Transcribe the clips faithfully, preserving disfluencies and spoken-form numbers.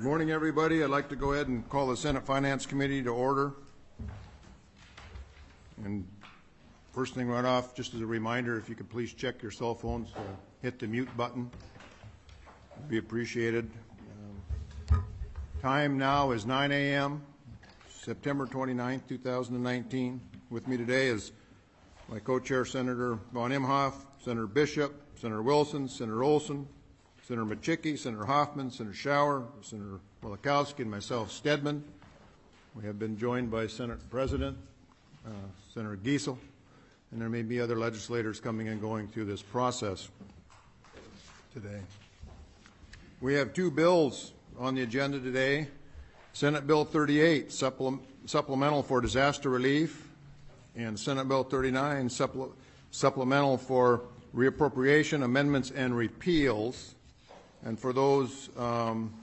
Good morning, everybody. I'd like to go ahead and call the Senate Finance Committee to order. And first thing right off, just as a reminder, if you could please check your cell phones to hit the mute button. It'd be appreciated. Um, time now is nine A M, September twenty-ninth, two thousand nineteen. With me today is my co-chair, Senator Von Imhoff, Senator Bishop, Senator Wilson, Senator Olson, Senator Machicki, Senator Hoffman, Senator Schauer, Senator Walikowski, and myself, Stedman. We have been joined by Senate President, uh, Senator Giesel, and there may be other legislators coming and going through this process today. We have two bills on the agenda today. Senate Bill thirty-eight, supple supplemental for disaster relief, and Senate Bill thirty-nine, supple supplemental for reappropriation, amendments, and repeals. And for those um,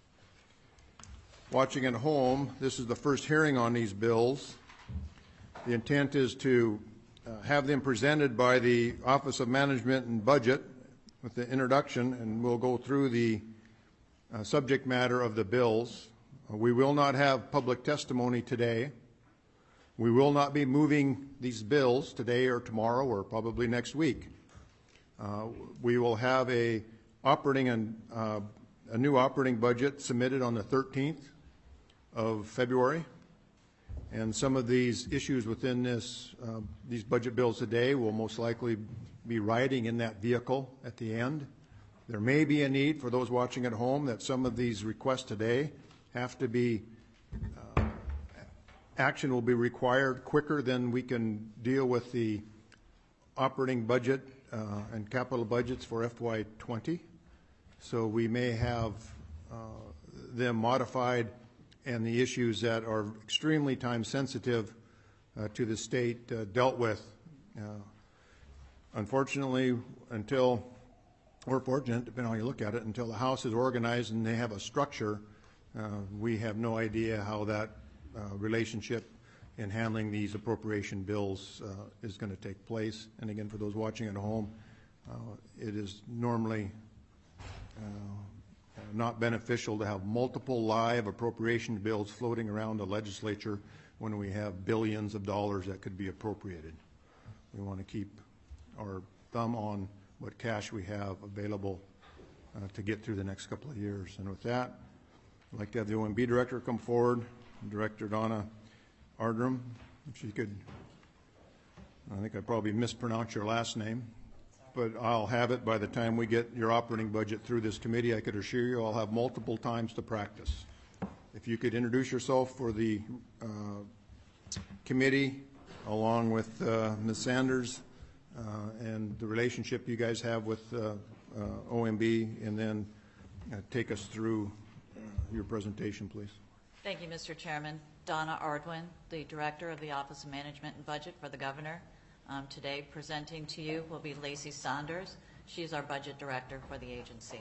watching at home, this is the first hearing on these bills. The intent is to uh, have them presented by the Office of Management and Budget with the introduction, and we'll go through the uh, subject matter of the bills. Uh, we will not have public testimony today. We will not be moving these bills today or tomorrow or probably next week. Uh, we will have a operating and uh, a new operating budget submitted on the thirteenth of February, and some of these issues within this uh, these budget bills today will most likely be riding in that vehicle at the end. There may be a need for those watching at home that some of these requests today have to be uh, action will be required quicker than we can deal with the operating budget uh, and capital budgets for F Y twenty. So we may have uh, them modified, and the issues that are extremely time sensitive uh, to the state uh, dealt with. Uh, unfortunately, until, or fortunate, depending on how you look at it, until the House is organized and they have a structure, uh, we have no idea how that uh, relationship in handling these appropriation bills uh, is going to take place. And again, for those watching at home, uh, it is normally Uh, not beneficial to have multiple live appropriation bills floating around the legislature when we have billions of dollars that could be appropriated. We want to keep our thumb on what cash we have available uh, to get through the next couple of years. And with that, I'd like to have the O M B director come forward, Director Donna Ardrum. If she could, I think I probably mispronounced your last name, but I'll have it by the time we get your operating budget through this committee. I could assure you I'll have multiple times to practice. If you could introduce yourself for the uh, committee, along with uh, Miz Sanders, uh, and the relationship you guys have with uh, uh, O M B, and then uh, take us through uh, your presentation, please. Thank you, Mister Chairman. Donna Ardwin, the Director of the Office of Management and Budget for the Governor. Um, today, presenting to you will be Lacey Saunders. She is our budget director for the agency.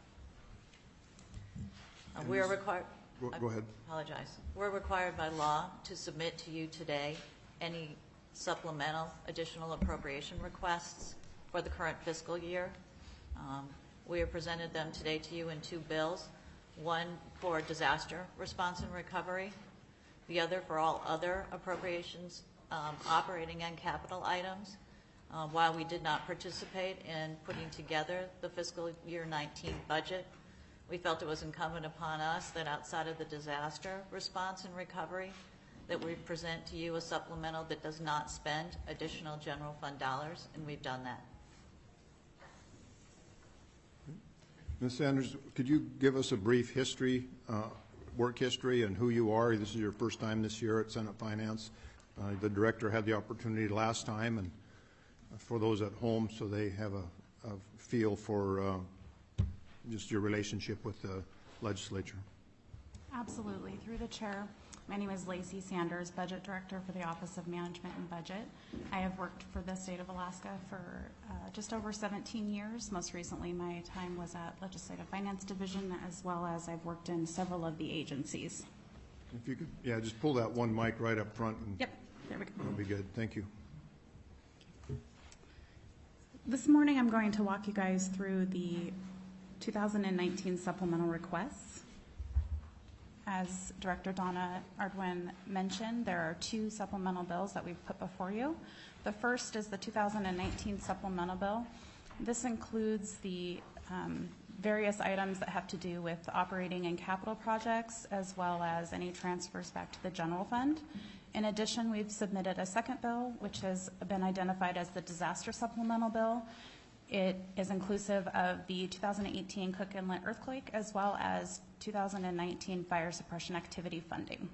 Uh, we are required. Go, go ahead. Apologize. We're required by law to submit to you today any supplemental additional appropriation requests for the current fiscal year. Um, we have presented them today to you in two bills: one for disaster response and recovery, the other for all other appropriations. Um, operating and capital items. Uh, while we did not participate in putting together the fiscal year nineteen budget, we felt it was incumbent upon us that outside of the disaster response and recovery, that we present to you a supplemental that does not spend additional general fund dollars, and we've done that. Miz Sanders, could you give us a brief history, uh, work history, and who you are? This is your first time this year at Senate Finance. Uh, the director had the opportunity last time, and for those at home, so they have a, a feel for uh, just your relationship with the legislature. Absolutely. Through the chair, my name is Lacey Sanders, Budget Director for the Office of Management and Budget. I have worked for the state of Alaska for uh, just over seventeen years. Most recently, my time was at Legislative Finance Division, as well as I've worked in several of the agencies. If you could, yeah, just pull that one mic right up front. And yep, there we go. That'll be good. Thank you. This morning, I'm going to walk you guys through the two thousand nineteen supplemental requests. As Director Donna Ardwin mentioned, there are two supplemental bills that we've put before you. The first is the two thousand nineteen supplemental bill. This includes the um, various items that have to do with operating and capital projects, as well as any transfers back to the general fund. In addition, we've submitted a second bill, which has been identified as the disaster supplemental bill. It is inclusive of the two thousand eighteen Cook Inlet earthquake, as well as two thousand nineteen fire suppression activity funding.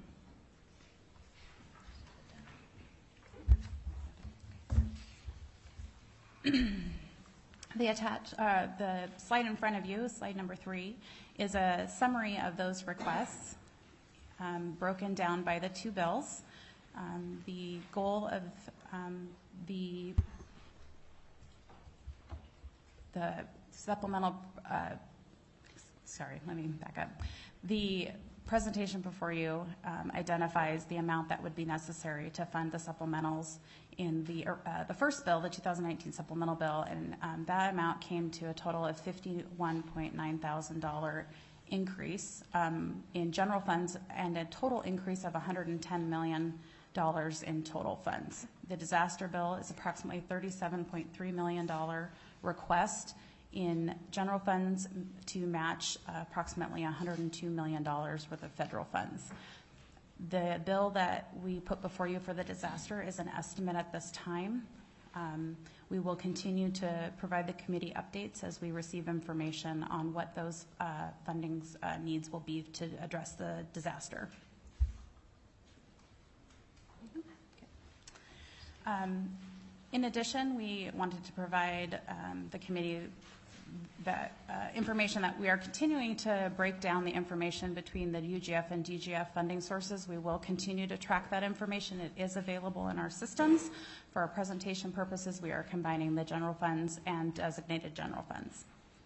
The attach, uh, the slide in front of you, slide number three, is a summary of those requests, um, broken down by the two bills. Um, the goal of um, the the supplemental, uh, sorry, let me back up. The presentation before you um, identifies the amount that would be necessary to fund the supplementals in the uh, the first bill, the two thousand nineteen supplemental bill, and um, that amount came to a total of fifty-one point nine thousand dollar increase um, in general funds, and a total increase of one hundred ten million dollars in total funds. The disaster bill is approximately thirty-seven point three million dollar request in general funds to match uh, approximately one hundred two million dollars worth of federal funds. The bill that we put before you for the disaster is an estimate at this time. Um, we will continue to provide the committee updates as we receive information on what those uh, funding uh, needs will be to address the disaster. Um, in addition, we wanted to provide um, the committee that uh, information that we are continuing to break down the information between the U G F and D G F funding sources. We will continue to track that information. It is available in our systems. For our presentation purposes, we are combining the general funds and designated general funds.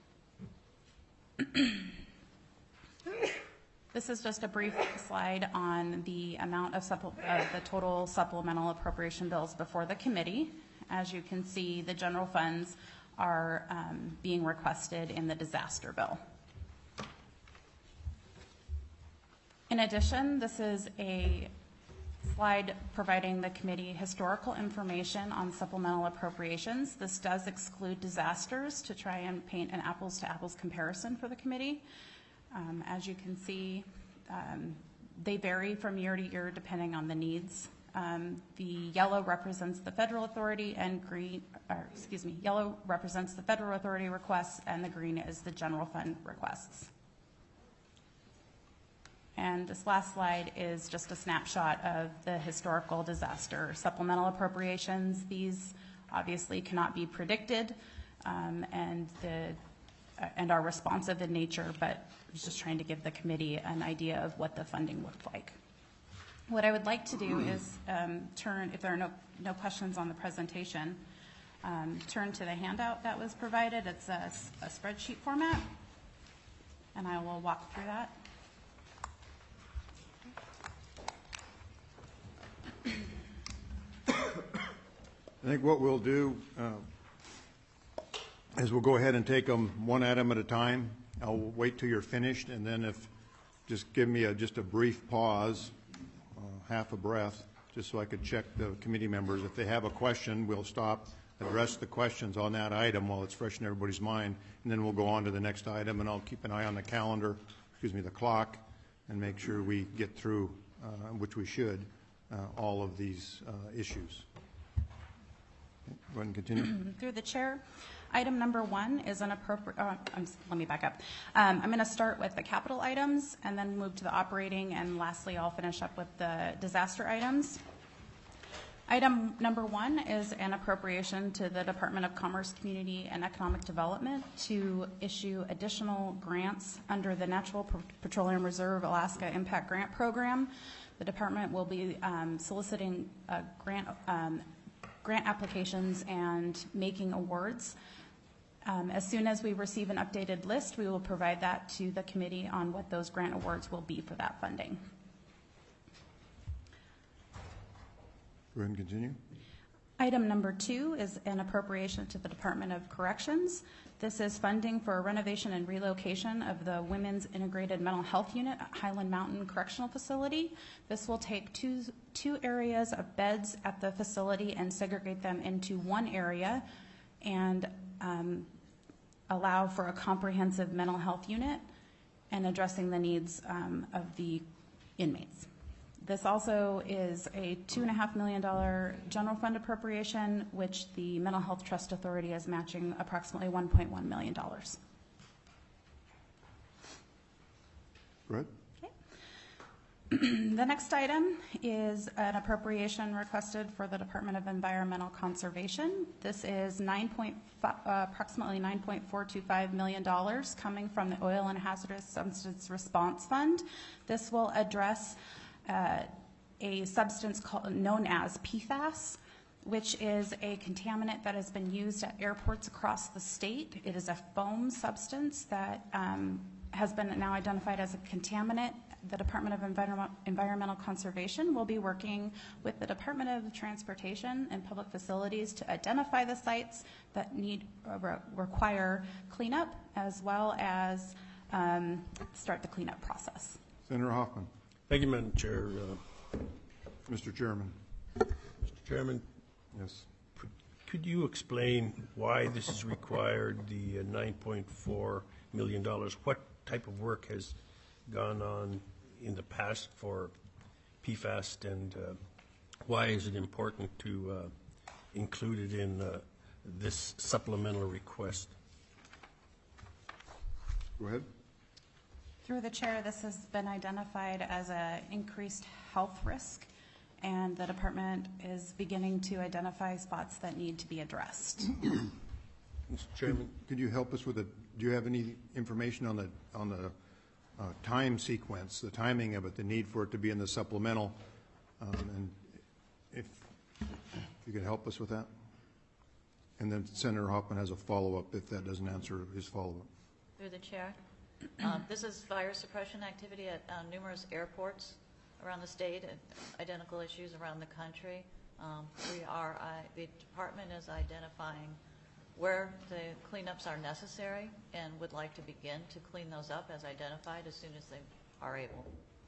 This is just a brief slide on the amount of, supple of the total supplemental appropriation bills before the committee. As you can see, the general funds are um, being requested in the disaster bill. In addition, this is a slide providing the committee historical information on supplemental appropriations. This does exclude disasters to try and paint an apples to apples comparison for the committee. Um, as you can see, um, they vary from year to year depending on the needs. Um, the yellow represents the federal authority, and green, or excuse me, yellow represents the federal authority requests, and the green is the general fund requests. And this last slide is just a snapshot of the historical disaster supplemental appropriations. These obviously cannot be predicted, um, and the uh, and are responsive in nature, but I was just trying to give the committee an idea of what the funding looked like. What I would like to do is um, turn, if there are no, no questions on the presentation, um, turn to the handout that was provided. It's a, a spreadsheet format, and I will walk through that. I think what we'll do uh, is we'll go ahead and take them one item at a time. I'll wait till you're finished, and then if, just give me a, just a brief pause, uh, half a breath, just so I could check the committee members. If they have a question, we'll stop, address the questions on that item while it's fresh in everybody's mind, and then we'll go on to the next item, and I'll keep an eye on the calendar, excuse me, the clock, and make sure we get through, uh, which we should, uh, all of these uh, issues. Go ahead and continue. Through the chair, item number one is an appropriate, uh, I'm, let me back up. Um, I'm going to start with the capital items and then move to the operating, and lastly I'll finish up with the disaster items. Item number one is an appropriation to the Department of Commerce, Community, and Economic Development to issue additional grants under the Natural Petroleum Reserve Alaska Impact Grant Program. The department will be um, soliciting a grant um, grant applications and making awards. Um, as soon as we receive an updated list, we will provide that to the committee on what those grant awards will be for that funding. Go ahead and continue. Item number two is an appropriation to the Department of Corrections. This is funding for a renovation and relocation of the Women's Integrated Mental Health Unit at Highland Mountain Correctional Facility. This will take two, two areas of beds at the facility and segregate them into one area and um, allow for a comprehensive mental health unit and addressing the needs um, of the inmates. This also is a two and a half million dollar general fund appropriation, which the Mental Health Trust Authority is matching approximately one point one million dollars. Go ahead. The next item is an appropriation requested for the Department of Environmental Conservation. This is nine point five, uh, approximately nine point four two five million dollars coming from the Oil and Hazardous Substance Response Fund. This will address uh, a substance called, known as P FAS, which is a contaminant that has been used at airports across the state. It is a foam substance that um, has been now identified as a contaminant. The Department of Environment, Environmental Conservation will be working with the Department of Transportation and Public Facilities to identify the sites that need uh, re require cleanup, as well as um, start the cleanup process. Senator Hoffman. Thank you, Madam Chair. Uh, Mister Chairman. Mister Chairman, Yes. could you explain why this is required, the uh, nine point four million dollars? What type of work has gone on in the past for P FAS, and uh, why is it important to uh, include it in uh, this supplemental request? Go ahead. Through the chair, this has been identified as an increased health risk, and the department is beginning to identify spots that need to be addressed. Mister Chairman? Could you help us with a, do you have any information on the, on the uh, time sequence, the timing of it, the need for it to be in the supplemental? Um, and if, if you could help us with that? And then Senator Hoffman has a follow-up if that doesn't answer his follow-up. Through the chair. Um, this is fire suppression activity at uh, numerous airports around the state and identical issues around the country. Um, we are, uh, the department is identifying where the cleanups are necessary and would like to begin to clean those up as identified as soon as they are able.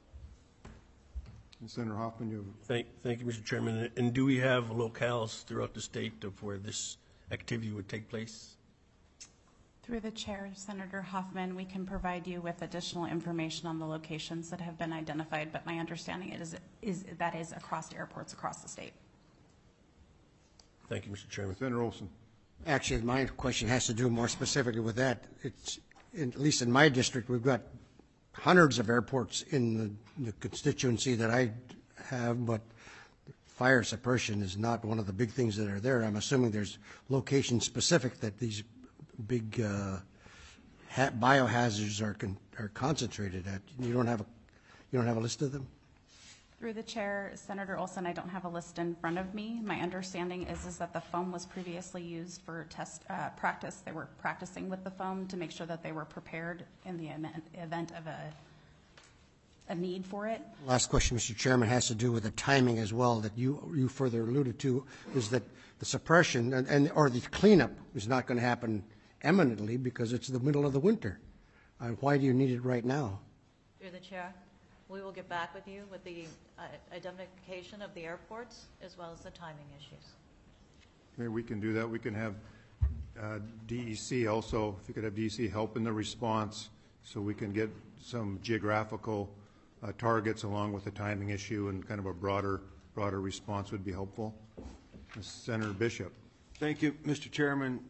And Senator Hoffman, you have Thank, thank you, Mister Chairman. And do we have locales throughout the state of where this activity would take place? Through the chair, Senator Hoffman, we can provide you with additional information on the locations that have been identified, but my understanding is, is that is across airports across the state. Thank you, Mister Chairman. Senator Olson. Actually, my question has to do more specifically with that. It's, in, at least in my district, we've got hundreds of airports in the, the constituency that I have, but fire suppression is not one of the big things that are there. I'm assuming there's location specific that these big uh, ha biohazards are con are concentrated at. You don't have a you don't have a list of them? Through the chair, Senator Olson, I don't have a list in front of me. My understanding is is that the foam was previously used for test uh, practice. They were practicing with the foam to make sure that they were prepared in the event of a a need for it. Last question, Mister Chairman, has to do with the timing as well that you you further alluded to, is that the suppression and, and or the cleanup is not going to happen eminently because it's the middle of the winter. Uh, why do you need it right now? Through the chair, we will get back with you with the uh, identification of the airports as well as the timing issues. Okay, we can do that. We can have uh, D E C also, if you could have D E C help in the response so we can get some geographical uh, targets along with the timing issue, and kind of a broader, broader response would be helpful. Senator Bishop. Thank you, Mister Chairman.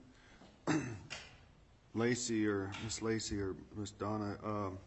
Lacey or Miss Lacey or Miss Donna, um,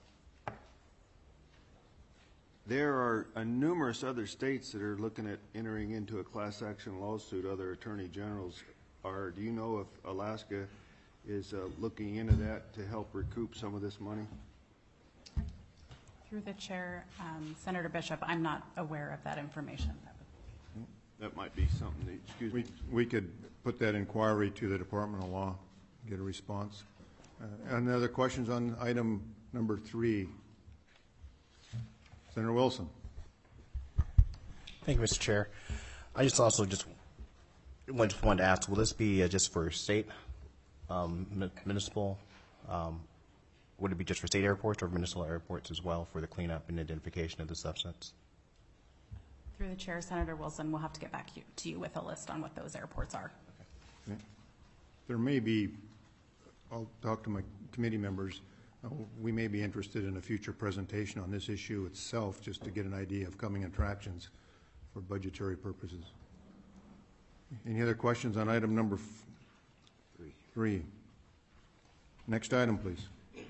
there are uh, numerous other states that are looking at entering into a class action lawsuit. Other attorney generals are. Do you know if Alaska is uh, looking into that to help recoup some of this money? Through the chair, um, Senator Bishop, I'm not aware of that information. That might be something that, excuse We, me. we could put that inquiry to the Department of Law, get a response. Uh, any other questions on item number three? Senator Wilson. Thank you, Mister Chair. I just also just I just wanted to ask, will this be uh, just for state, um, mu- municipal, um, would it be just for state airports or municipal airports as well for the cleanup and identification of the substance? Through the chair, Senator Wilson, we'll have to get back you- to you with a list on what those airports are. Okay. There may be, I'll talk to my committee members, uh, we may be interested in a future presentation on this issue itself, just to get an idea of coming attractions for budgetary purposes. Any other questions on item number f- Three. three? Next item, please.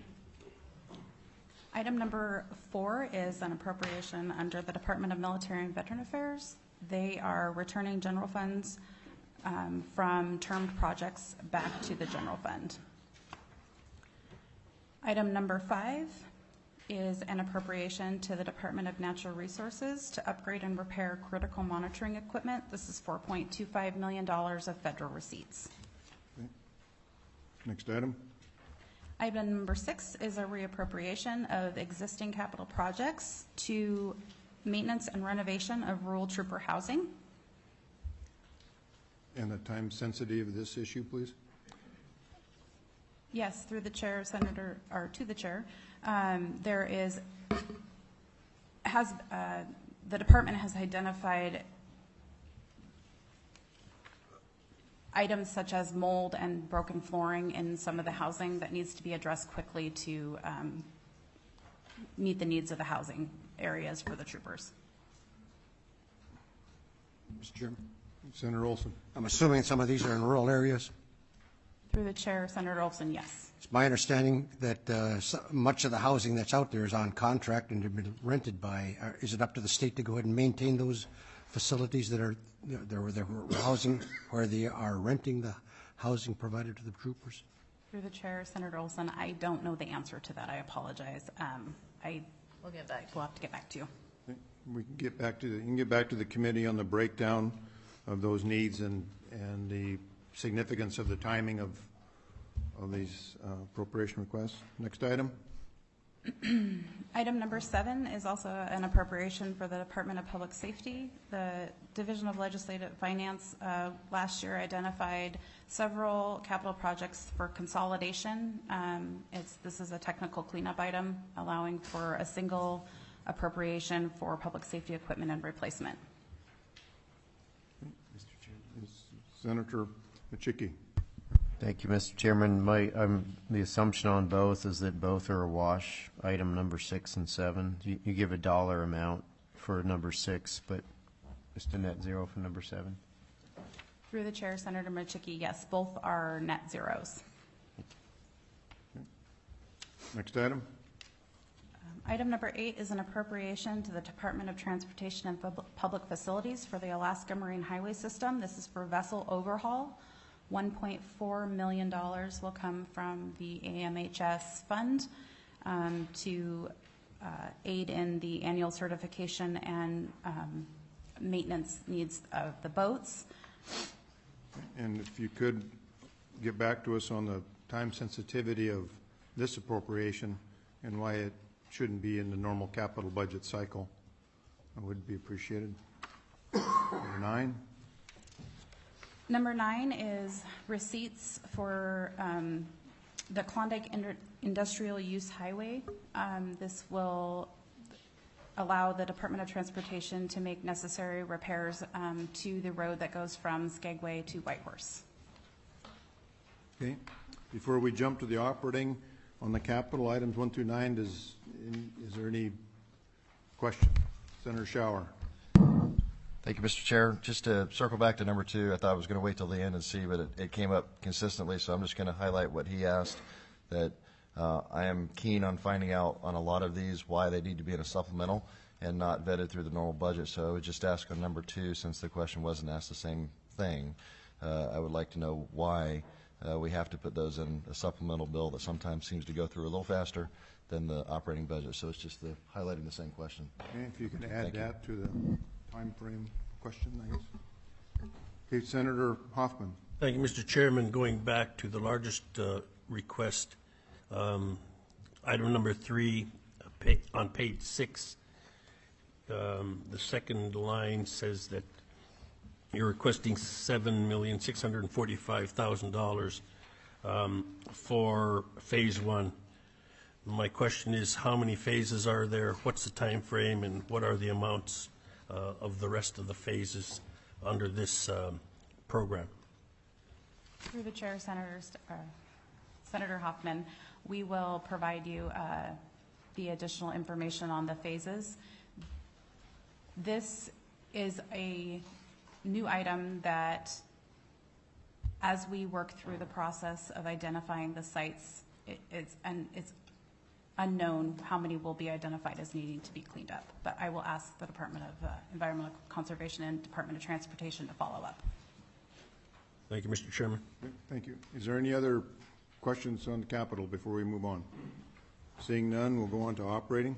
Item number four is an appropriation under the Department of Military and Veteran Affairs. They are returning general funds um, from termed projects back to the general fund. Item number five is an appropriation to the Department of Natural Resources to upgrade and repair critical monitoring equipment. This is four point two five million dollars of federal receipts. Okay. Next item. Item number six is a reappropriation of existing capital projects to maintenance and renovation of rural trooper housing. And the time sensitivity of this issue, please. Yes, through the chair, Senator, or to the chair, um, there is, has, uh, the department has identified items such as mold and broken flooring in some of the housing that needs to be addressed quickly to um, meet the needs of the housing areas for the troopers. Mister Chairman, Senator Olson. I'm assuming some of these are in rural areas. Through the chair, Senator Olson, yes. It's my understanding that uh, so- much of the housing that's out there is on contract and have been rented by, uh, is it up to the state to go ahead and maintain those facilities that are, they're, they're housing, where they are renting the housing provided to the troopers? Through the chair, Senator Olson, I don't know the answer to that. I apologize. Um, I We'll get back to will have to get back to you. We can get back to, the you can get back to the committee on the breakdown of those needs and, and the significance of the timing of, of these uh, appropriation requests. Next item. Item number seven is also an appropriation for the Department of Public Safety. The Division of Legislative Finance uh, last year identified several capital projects for consolidation. Um, it's, this is a technical cleanup item allowing for a single appropriation for public safety equipment and replacement. Senator Machicki. Thank you, Mister Chairman. My, um, the assumption on both is that both are a wash, item number six and seven. You, you give a dollar amount for number six, but just a net zero for number seven. Through the chair, Senator Machicki, yes, both are net zeros. Next item. Item number eight is an appropriation to the Department of Transportation and Pub- Public Facilities for the Alaska Marine Highway System. This is for vessel overhaul. one point four million dollars will come from the A M H S fund um, to uh, aid in the annual certification and um, maintenance needs of the boats. And if you could get back to us on the time sensitivity of this appropriation and why it shouldn't be in the normal capital budget cycle, that would be appreciated. Number nine. Number nine is receipts for um, the Klondike Indu- Industrial Use Highway. Um, This will allow the Department of Transportation to make necessary repairs um, to the road that goes from Skagway to Whitehorse. Okay. Before we jump to the operating on the capital items one through nine, does, is there any question? Senator Schauer. Thank you, Mister Chair. Just to circle back to number two, I thought I was going to wait till the end and see, but it, it came up consistently, so I'm just going to highlight what he asked, that uh, I am keen on finding out on a lot of these why they need to be in a supplemental and not vetted through the normal budget. So I would just ask on number two, since the question wasn't asked the same thing, uh, I would like to know why uh, we have to put those in a supplemental bill that sometimes seems to go through a little faster than the operating budget. So it's just the highlighting the same question. Okay, if you can add Thank you. that to the time frame question, I guess. Okay, Senator Hoffman. Thank you, Mister Chairman. Going back to the largest uh, request, um, item number three, uh, pa- on page six, um, the second line says that you're requesting seven million six hundred forty-five thousand dollars um, for phase one. My question is, how many phases are there? What's the time frame, and what are the amounts uh, of the rest of the phases under this um, program? Through the chair, Senator, St- uh, Senator Hoffman, we will provide you uh, the additional information on the phases. This is a new item that, as we work through the process of identifying the sites, it, it's, and it's unknown how many will be identified as needing to be cleaned up. But I will ask the Department of uh, Environmental Conservation and Department of Transportation to follow up. Thank you, Mister Chairman. Thank you. Is there any other questions on the capital before we move on? Seeing none, we'll go on to operating.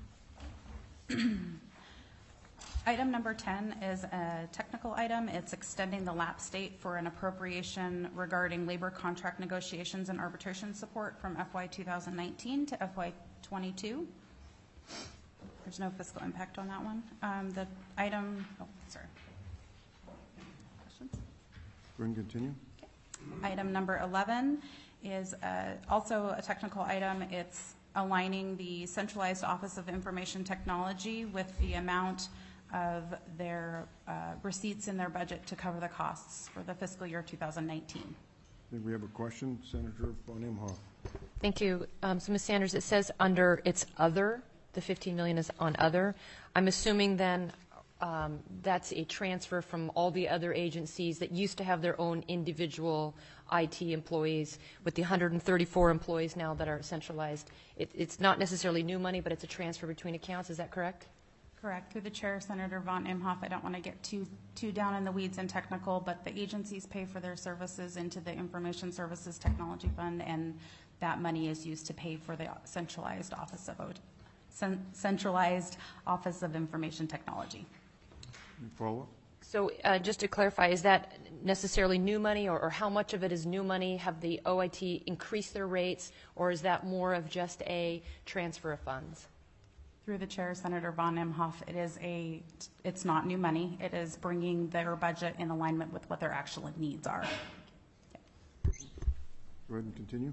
Item number ten is a technical item. It's extending the lapse date for an appropriation regarding labor contract negotiations and arbitration support from F Y two thousand nineteen to F Y twenty-two. There's no fiscal impact on that one. Um, the item, oh, sorry. Questions? Go ahead and continue. Item number eleven is uh, also a technical item. It's aligning the Centralized Office of Information Technology with the amount of their uh, receipts in their budget to cover the costs for the fiscal year two thousand nineteen. I think we have a question, Senator von Imhoff. Thank you. Um, so, Miz Sanders, it says under its other, the fifteen million dollars is on other. I'm assuming then um, that's a transfer from all the other agencies that used to have their own individual I T employees with the one hundred thirty-four employees now that are centralized. It, it's not necessarily new money, but it's a transfer between accounts. Is that correct? Correct. Through the chair, Senator von Imhoff, I don't want to get too too down in the weeds and technical, but the agencies pay for their services into the Information Services Technology Fund, and that money is used to pay for the centralized office of centralized Office of Information Technology. Follow up? So uh, just to clarify, is that necessarily new money, or, or how much of it is new money? Have the O I T increased their rates, or is that more of just a transfer of funds? Through the chair, Senator von Imhoff, it is a, it's not new money. It is bringing their budget in alignment with what their actual needs are. Go ahead and continue.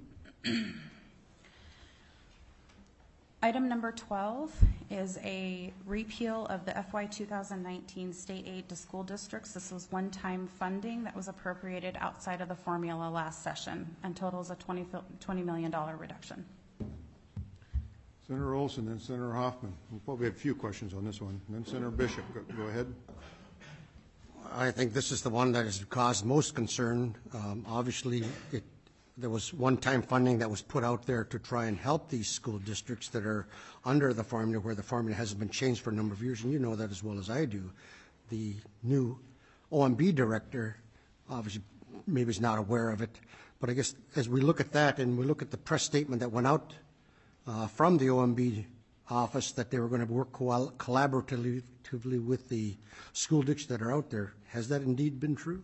Item number twelve is a repeal of the F Y two thousand nineteen state aid to school districts. This was one-time funding that was appropriated outside of the formula last session and totals a twenty million dollars reduction. Senator Olson, then Senator Hoffman. We'll probably have a few questions on this one. And then Senator Bishop. Go, go ahead. I think this is the one that has caused most concern. Um, obviously, it, there was one-time funding that was put out there to try and help these school districts that are under the formula, where the formula hasn't been changed for a number of years, and you know that as well as I do. The new O M B director obviously maybe is not aware of it, but I guess as we look at that and we look at the press statement that went out uh, from the O M B office that they were going to work co- collaboratively with the school districts that are out there, has that indeed been true?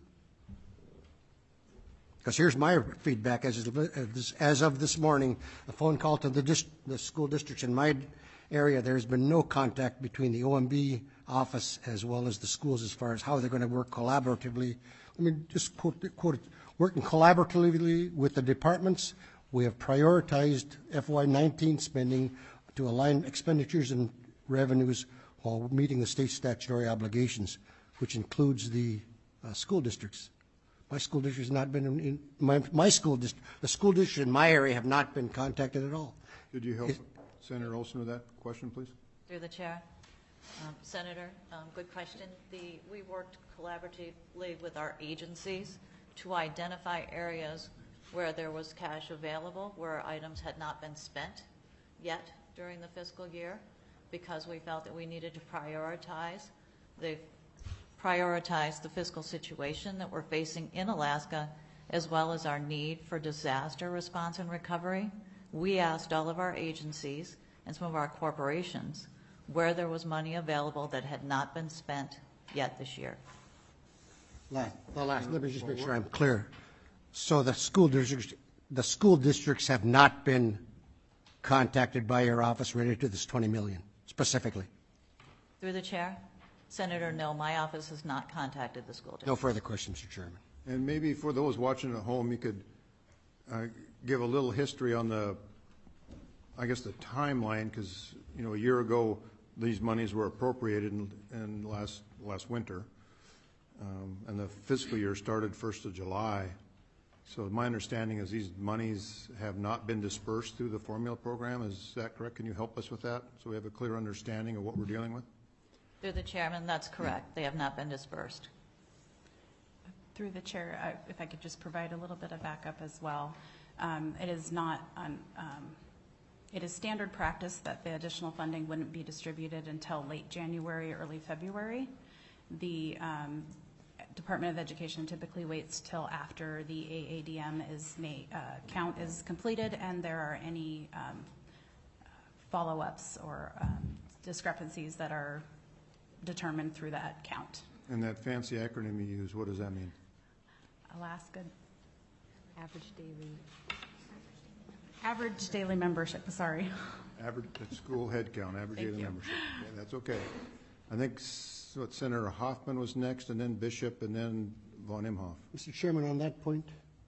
Because here's my feedback as of, as of this morning, a phone call to the, dist- the school districts in my area. There's been no contact between the O M B office as well as the schools as far as how they're going to work collaboratively. Let me just quote, quote it. Working collaboratively with the departments, we have prioritized F Y nineteen spending to align expenditures and revenues while meeting the state statutory obligations, which includes the uh, school districts. My school district has not been in, in my, my school district, the school district in my area have not been contacted at all. Did you help It, Senator Olson with that question, please? Through the chair. Um, Senator, um, good question. The, we worked collaboratively with our agencies to identify areas where there was cash available, where items had not been spent yet during the fiscal year, because we felt that we needed to prioritize the prioritize the fiscal situation that we're facing in Alaska, as well as our need for disaster response and recovery. We asked all of our agencies and some of our corporations where there was money available that had not been spent yet this year. Last, the last, let me just make sure I'm clear. So the school districts, the school districts have not been contacted by your office related to this twenty million specifically? Through the chair. Senator, no, my office has not contacted the school district. No further questions, Mister Chairman. And maybe for those watching at home, you could uh, give a little history on the, I guess, the timeline, because, you know, a year ago, these monies were appropriated in, in last, last winter. Um, and the fiscal year started first of July. So my understanding is these monies have not been dispersed through the formula program. Is that correct? Can you help us with that so we have a clear understanding of what we're dealing with? Through the chairman, that's correct. They have not been dispersed. Through the chair, I- if I could just provide a little bit of backup as well. Um, It is not, on, um, it is standard practice that the additional funding wouldn't be distributed until late January, early February. The um, Department of Education typically waits till after the A A D M is made, uh, count is completed and there are any um, follow-ups or um, discrepancies that are determined through that count. And that fancy acronym you use, what does that mean? Alaska Average daily. average daily membership, sorry. Average, that's school head count, average Thank daily you. membership. Okay, that's okay. I think, s- what, Senator Hoffman was next, and then Bishop, and then Von Imhoff. Mister Chairman, on that point,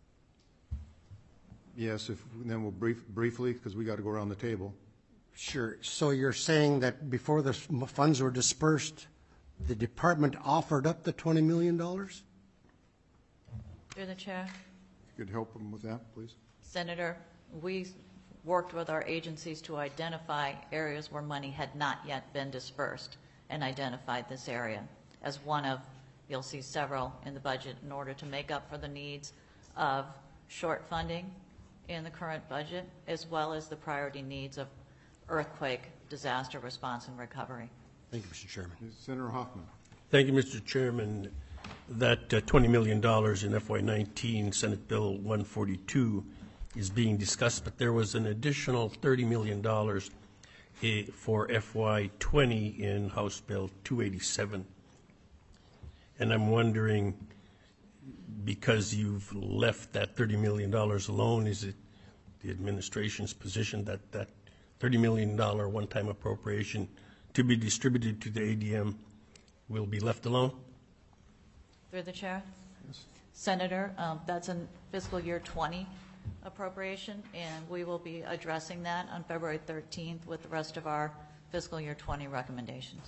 Yes, if, then we'll brief, briefly, because we got to go around the table. sure. So you're saying that before the s- funds were dispersed, the department offered up the twenty million dollars? Through the chair. You could help them with that, please? Senator, we worked with our agencies to identify areas where money had not yet been dispersed and identified this area as one of, you'll see several in the budget in order to make up for the needs of short funding in the current budget, as well as the priority needs of earthquake, disaster response, and recovery. Thank you, Mister Chairman. Senator Hoffman. Thank you, Mister Chairman. That uh, twenty million dollars in F Y nineteen, Senate Bill one forty-two, is being discussed, but there was an additional thirty million dollars eh, for F Y twenty in House Bill two eighty-seven. And I'm wondering, because you've left that thirty million dollars alone, is it the administration's position that that thirty million dollars one-time appropriation to be distributed to the A D M will be left alone? Through the chair. Senator, um, that's a fiscal year twenty appropriation, and we will be addressing that on February thirteenth with the rest of our fiscal year twenty recommendations.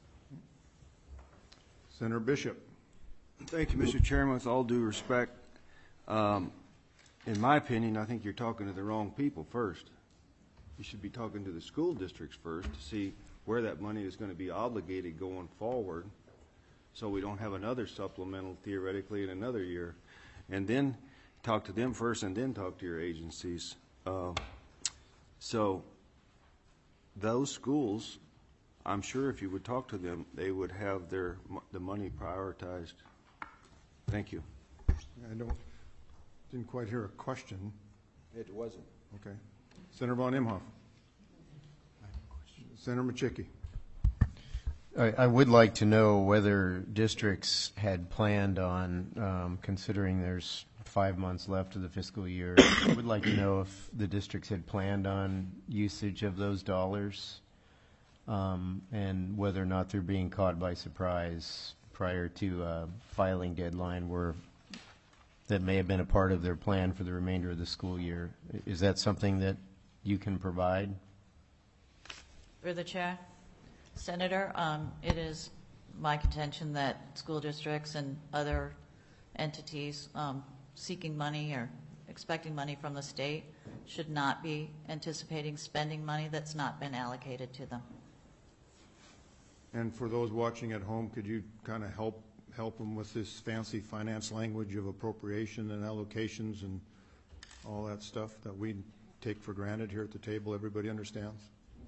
Senator Bishop. Thank you, Mister Chairman. With all due respect, um, in my opinion, I think you're talking to the wrong people first. You should be talking to the school districts first to see where that money is going to be obligated going forward, so we don't have another supplemental theoretically in another year. And then talk to them first and then talk to your agencies. Uh, so those schools, I'm sure if you would talk to them, they would have their mo- the money prioritized. Thank you. I don't, didn't quite hear a question. It wasn't. Okay. Senator Von Imhoff. Senator Machicki. I, I would like to know whether districts had planned on, um, considering there's five months left of the fiscal year, I would like to know if the districts had planned on usage of those dollars, um, and whether or not they're being caught by surprise prior to a filing deadline where that may have been a part of their plan for the remainder of the school year. Is that something that you can provide? Through the chair. Senator, um, it is my contention that school districts and other entities um, seeking money or expecting money from the state should not be anticipating spending money that's not been allocated to them. And for those watching at home, could you kind of help help them with this fancy finance language of appropriation and allocations and all that stuff that we take for granted here at the table? Everybody understands?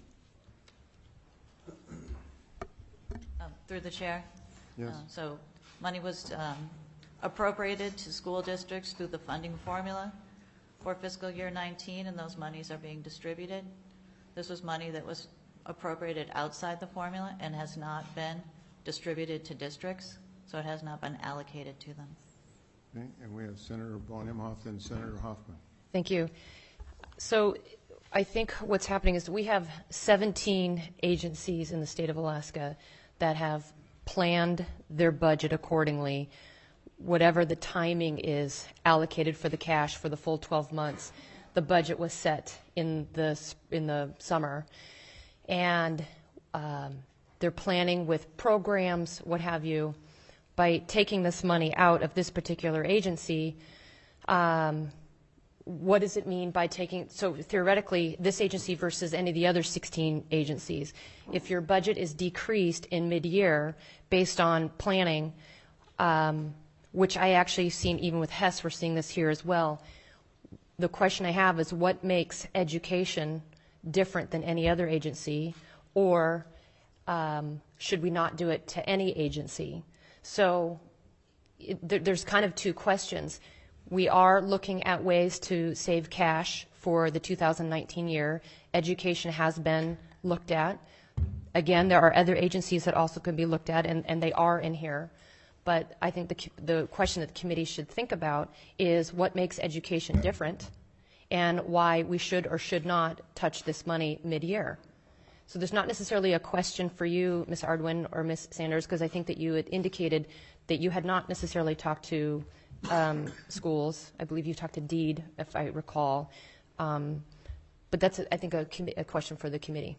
Um, Through the chair. Yes. Uh, So money was um, appropriated to school districts through the funding formula for fiscal year nineteen, and those monies are being distributed. This was money that was appropriated outside the formula and has not been distributed to districts, so it has not been allocated to them. Okay. And we have Senator Von Imhoff and Senator Hoffman. Thank you. So I think what's happening is we have seventeen agencies in the state of Alaska that have planned their budget accordingly. Whatever the timing is allocated for the cash for the full twelve months, the budget was set in the, in the summer. And um, they're planning with programs, what have you. By taking this money out of this particular agency, um, what does it mean by taking, so theoretically, this agency versus any of the other sixteen agencies, if your budget is decreased in mid-year based on planning, um, which I actually seen even with Hess, we're seeing this here as well, the question I have is what makes education different than any other agency, or um, should we not do it to any agency? So it, there, there's kind of two questions. We are looking at ways to save cash for the two thousand nineteen year. Education has been looked at. Again, there are other agencies that also can be looked at, and, and they are in here. But I think the, the question that the committee should think about is what makes education different and why we should or should not touch this money mid-year. So there's not necessarily a question for you, Miz Ardwin or Miz Sanders, because I think that you had indicated that you had not necessarily talked to um, schools. I believe you talked to DEED, if I recall. Um, but that's, I think, a, a question for the committee.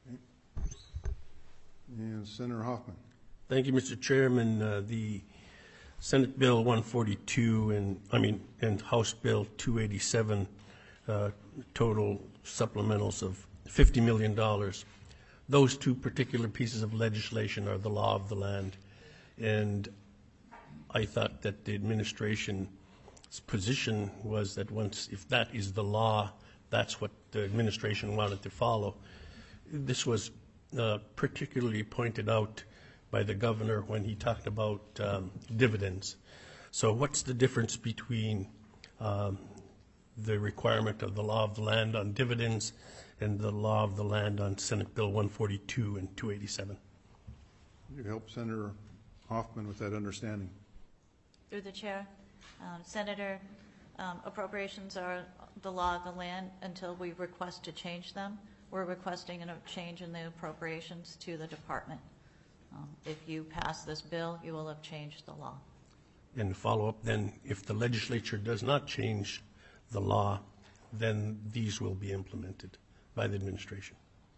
And Senator Hoffman. Thank you, Mister Chairman. Uh, the Senate Bill one forty-two and, I mean, and House Bill two eighty-seven, uh, total supplementals of fifty million dollars. Those two particular pieces of legislation are the law of the land. And I thought that the administration's position was that once, if that is the law, that's what the administration wanted to follow. This was uh, particularly pointed out by the governor when he talked about um, dividends. So what's the difference between um, the requirement of the law of the land on dividends and the law of the land on Senate Bill one forty-two and two eighty-seven? You help Senator Hoffman with that understanding. Through the chair, um, Senator, um, appropriations are the law of the land until we request to change them. We're requesting a change in the appropriations to the department. Um, if you pass this bill, you will have changed the law. And follow up then, if the legislature does not change the law, then these will be implemented by the administration.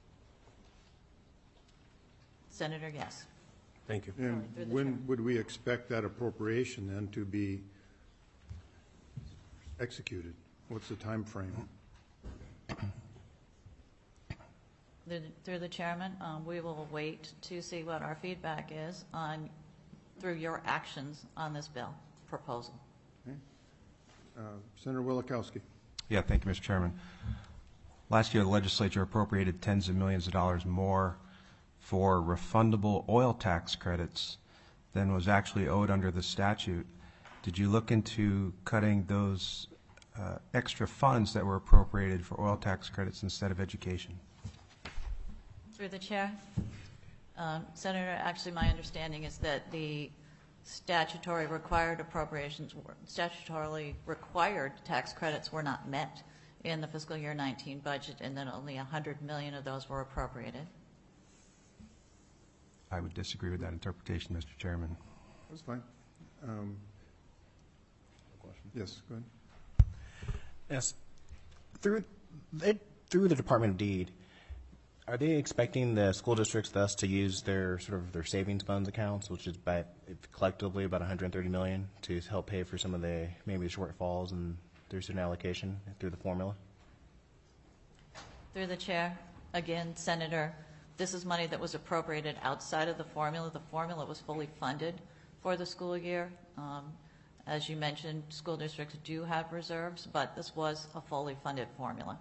Senator, yes. Thank you. And Through the when chair. would we expect that appropriation then to be executed? What's the time frame? Through the, through the chairman, um, we will wait to see what our feedback is on through your actions on this bill proposal. Okay. Uh, Senator Wielechowski. Yeah, thank you, Mister Chairman. Last year, the legislature appropriated tens of millions of dollars more for refundable oil tax credits than was actually owed under the statute. Did you look into cutting those uh, extra funds that were appropriated for oil tax credits instead of education? Through the chair, um, Senator, actually my understanding is that the statutory required appropriations, were, statutorily required tax credits were not met in the fiscal year nineteen budget, and that only one hundred million of those were appropriated. I would disagree with that interpretation, Mister Chairman. That's fine. Um, yes, go ahead. Yes. Through, they, through the Department of Deed, are they expecting the school districts thus to use their sort of their savings funds accounts, which is by collectively about one hundred thirty million, to help pay for some of the maybe the shortfalls in their student allocation through the formula? Through the chair, again, Senator, this is money that was appropriated outside of the formula. The formula was fully funded for the school year. Um, as you mentioned, school districts do have reserves, but this was a fully funded formula.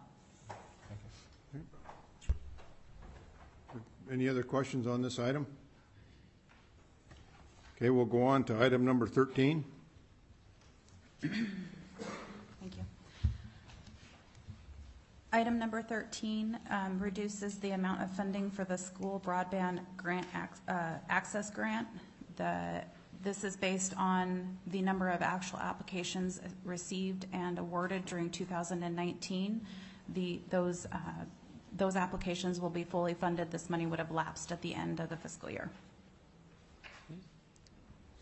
Any other questions on this item? Okay, we'll go on to item number thirteen. Thank you. Item number thirteen um, reduces the amount of funding for the school broadband grant ac uh, access grant. The, this is based on the number of actual applications received and awarded during two thousand nineteen. The, those, uh, those applications will be fully funded. This money would have lapsed at the end of the fiscal year.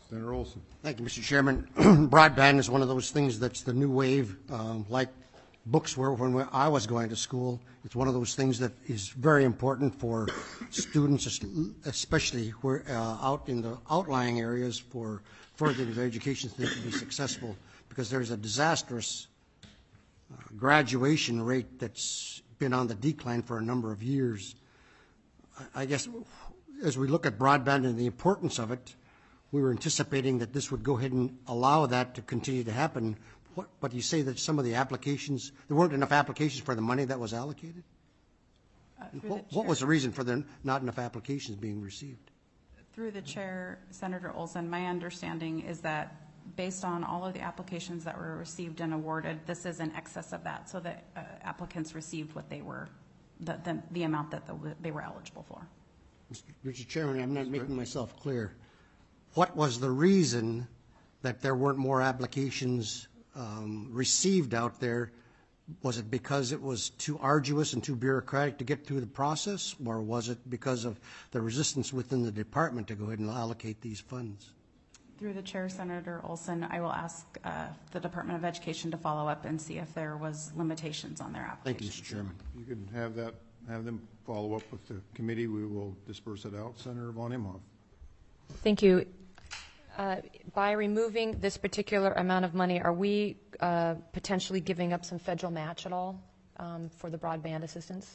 Senator Olson. Thank you, Mister Chairman. Broadband is one of those things that's the new wave, um, like books were when we- I was going to school. It's one of those things that is very important for students, es- especially where, uh, out in the outlying areas for furthering their education so they can be successful, because there's a disastrous uh, graduation rate that's been on the decline for a number of years. I I guess as we look at broadband and the importance of it, we were anticipating that this would go ahead and allow that to continue to happen. What, but you say that some of the applications, there weren't enough applications for the money that was allocated? Uh, through the What, what chair- was the reason for there not enough applications being received? Through the chair, Senator Olson, my understanding is that based on all of the applications that were received and awarded, this is in excess of that, so that uh, applicants received what they were, the, the, the amount that the, they were eligible for. Mister Chairman, I'm not making myself clear. What was the reason that there weren't more applications um, received out there? Was it because it was too arduous and too bureaucratic to get through the process, or was it because of the resistance within the department to go ahead and allocate these funds? Through the chair, Senator Olson, I will ask uh, the Department of Education to follow up and see if there was limitations on their Thank you, applications. Mister Chairman. You can have that, have them follow up with the committee. We will disperse it out. Senator Von Imhoff. Thank you. Uh, By removing this particular amount of money, are we uh, potentially giving up some federal match at all um, for the broadband assistance?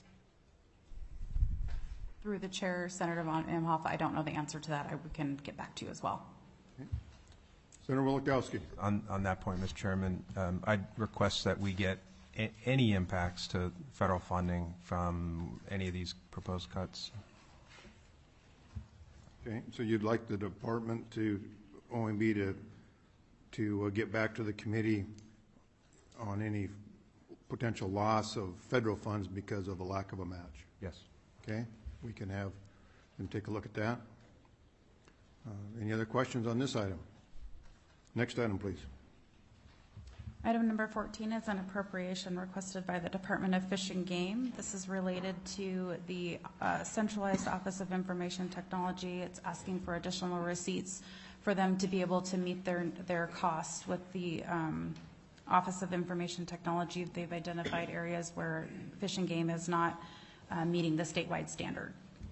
Through the chair, Senator Von Imhoff, I don't know the answer to that. I we can get back to you as well. Senator Wielechowski. On, on that point, Mister Chairman, um, I'd request that we get a- any impacts to federal funding from any of these proposed cuts. Okay, so you'd like the department to, O M B to, to uh, get back to the committee on any potential loss of federal funds because of a lack of a match? Yes. Okay, we can have them take a look at that. Uh, Any other questions on this item? Next item, please. Item number fourteen is an appropriation requested by the Department of Fish and Game. This is related to the uh, Centralized Office of Information Technology. It's asking for additional receipts for them to be able to meet their, their costs with the um, Office of Information Technology. They've identified areas where Fish and Game is not uh, meeting the statewide standard.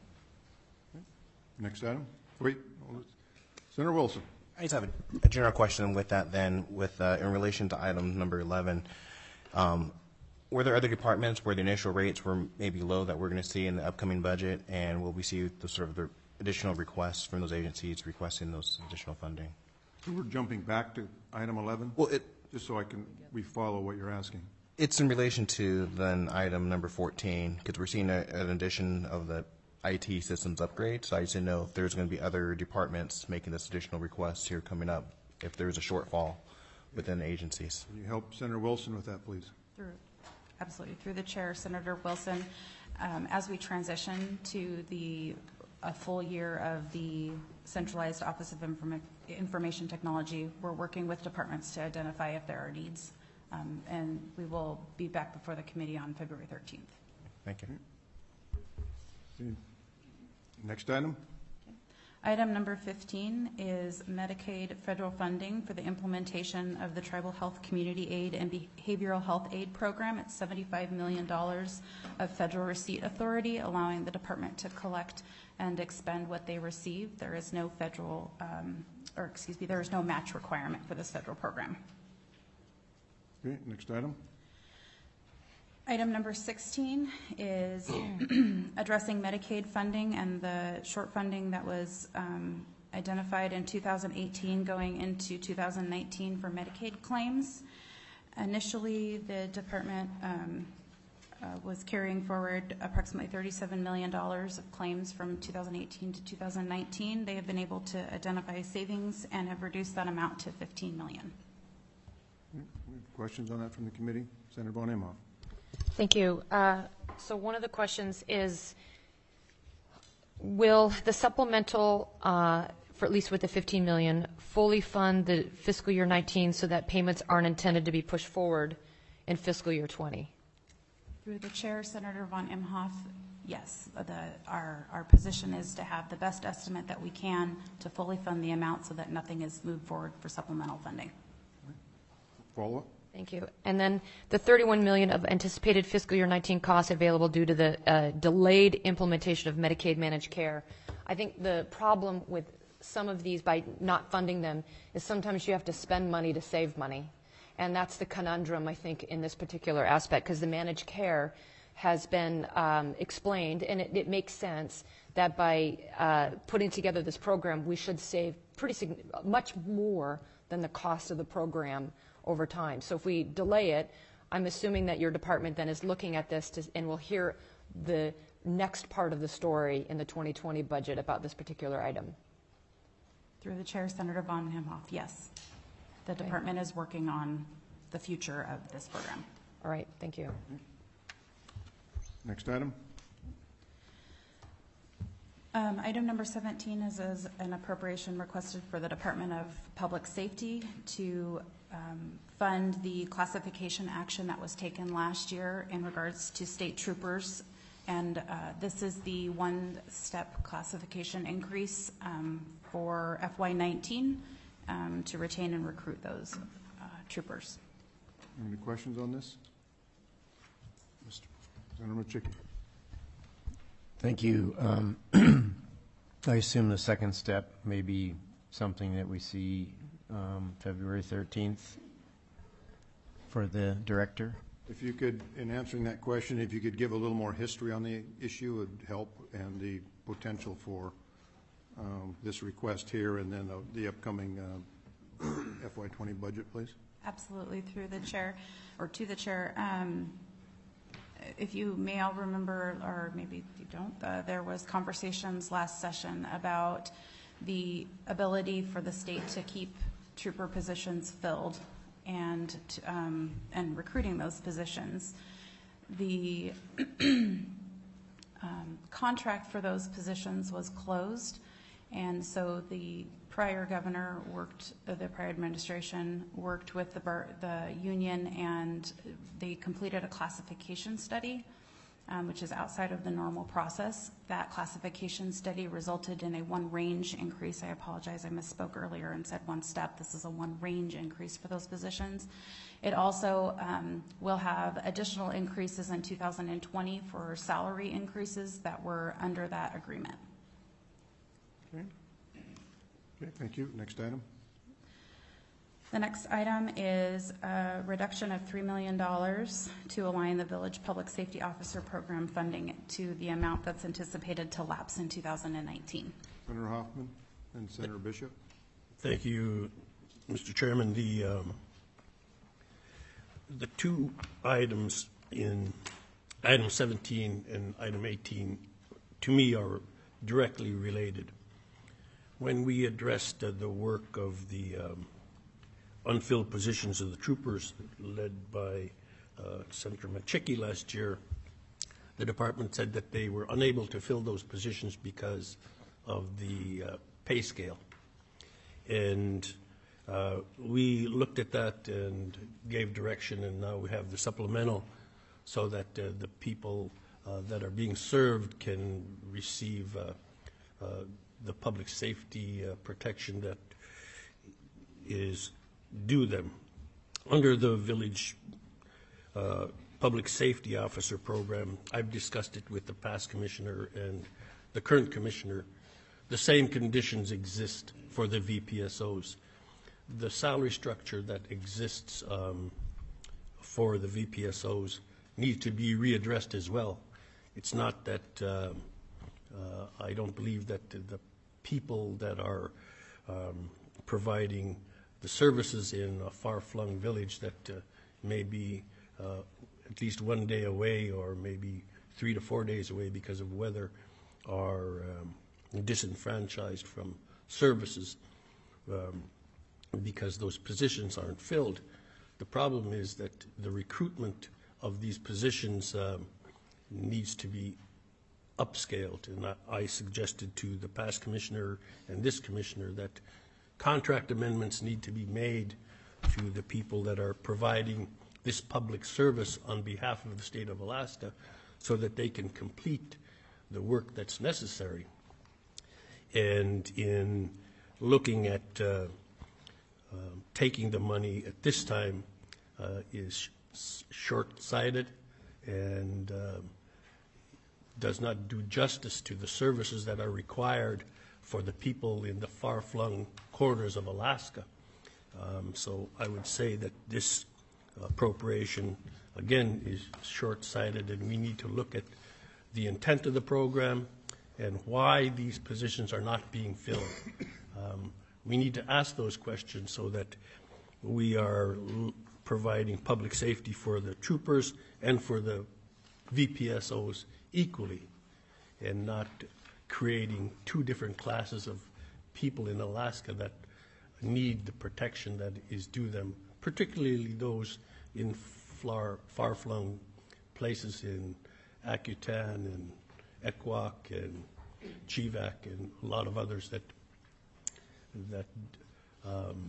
Next item. Wait, Senator Wilson. I just have a, a general question with that then, with, uh, in relation to item number eleven. Um, were there other departments where the initial rates were maybe low that we're going to see in the upcoming budget, and will we see the sort of the additional requests from those agencies requesting those additional funding? So we're jumping back to item eleven? Well, it, Just so I can, we follow what you're asking. it's in relation to then item number fourteen, because we're seeing a, an addition of the I T systems upgrade. So I just didn't know if there's going to be other departments making this additional request here coming up, if there's a shortfall within the agencies. Can you help Senator Wilson with that, please? Through, absolutely. Through the chair, Senator Wilson, um, as we transition to the a full year of the Centralized Office of Informa- Information Technology, we're working with departments to identify if there are needs, um, and we will be back before the committee on February thirteenth. Thank you. Okay. Next item. Item number fifteen is Medicaid federal funding for the implementation of the Tribal Health Community Aid and Behavioral Health Aid Program. It's seventy-five million dollars of federal receipt authority, allowing the department to collect and expend what they receive. There is no federal, um, or excuse me, there is no match requirement for this federal program. Okay, next item. Item number sixteen is addressing Medicaid funding and the short funding that was um, identified in two thousand eighteen going into two thousand nineteen for Medicaid claims. Initially, the department um, uh, was carrying forward approximately thirty-seven million dollars of claims from two thousand eighteen to two thousand nineteen. They have been able to identify savings and have reduced that amount to fifteen million dollars. We have questions on that from the committee? Senator Von Imhoff. Thank you. Uh, So one of the questions is, will the supplemental, uh, for at least with the fifteen million dollars, fully fund the fiscal year nineteen so that payments aren't intended to be pushed forward in fiscal year twenty? Through the chair, Senator Von Imhoff, yes, the, our, our position is to have the best estimate that we can to fully fund the amount so that nothing is moved forward for supplemental funding. Follow-up? Thank you. And then the thirty-one million of anticipated fiscal year nineteen costs available due to the uh, delayed implementation of Medicaid managed care. I think the problem with some of these by not funding them is sometimes you have to spend money to save money. And that's the conundrum, I think, in this particular aspect, because the managed care has been um, explained, and it, it makes sense that by uh, putting together this program, we should save pretty sig- much more than the cost of the program over time. So if we delay it, I'm assuming that your department then is looking at this to, and will hear the next part of the story in the twenty twenty budget about this particular item. Through the chair, Senator Von Imhoff, yes. The Okay. department is working on the future of this program. All right, thank you. Next item? Um, item number seventeen is, is an appropriation requested for the Department of Public Safety to um, fund the classification action that was taken last year in regards to state troopers. And uh, this is the one-step classification increase um, for F Y nineteen um, to retain and recruit those uh, troopers. Any questions on this? Mister Senator Machicki. Thank you. Um, I assume the second step may be something that we see um, February thirteenth for the director. If you could, in answering that question, if you could give a little more history on the issue, would help, and the potential for um, this request here, and then the, the upcoming uh, F Y twenty budget, please. Absolutely, through the chair, or to the chair. Um, if you may all remember, or maybe you don't, uh, there was conversations last session about the ability for the state to keep trooper positions filled and to, um, and recruiting those positions. The um, contract for those positions was closed, and so the prior governor worked, uh, the prior administration worked with the, bar, the union, and they completed a classification study, um, which is outside of the normal process. That classification study resulted in a one range increase. I apologize, I misspoke earlier and said one step. This is a one range increase for those positions. It also um, will have additional increases in two thousand twenty for salary increases that were under that agreement. Okay. Okay, thank you. Next item. The next item is a reduction of three million dollars to align the Village Public Safety Officer Program funding to the amount that's anticipated to lapse in two thousand nineteen. Senator Hoffman and Senator Bishop. Thank you, Mister Chairman. The, um, the two items in item seventeen and item eighteen, to me, are directly related. When we addressed uh, the work of the um, unfilled positions of the troopers led by uh, Senator Machicki last year, the department said that they were unable to fill those positions because of the uh, pay scale. And uh, we looked at that and gave direction, and now we have the supplemental so that uh, the people uh, that are being served can receive uh, uh, the public safety uh, protection that is due them. Under the Village uh, Public Safety Officer Program, I've discussed it with the past commissioner and the current commissioner. The same conditions exist for the V P S Os. The salary structure that exists um, for the V P S Os needs to be readdressed as well. It's not that uh, uh, I don't believe that the, the people that are um, providing the services in a far-flung village that uh, may be uh, at least one day away or maybe three to four days away because of weather are um, disenfranchised from services um, because those positions aren't filled. The problem is that the recruitment of these positions um, needs to be upscaled, and I, I suggested to the past commissioner and this commissioner that contract amendments need to be made to the people that are providing this public service on behalf of the state of Alaska so that they can complete the work that's necessary. And in looking at uh, uh, taking the money at this time uh, is sh- short-sighted and uh, does not do justice to the services that are required for the people in the far-flung corners of Alaska. Um, so I would say that this appropriation, again, is short-sighted, and we need to look at the intent of the program and why these positions are not being filled. Um, we need to ask those questions so that we are l- providing public safety for the troopers and for the V P S Os equally, and not creating two different classes of people in Alaska that need the protection that is due them, particularly those in far, far-flung places in Akutan and Ekwak and Chivak and a lot of others that that um,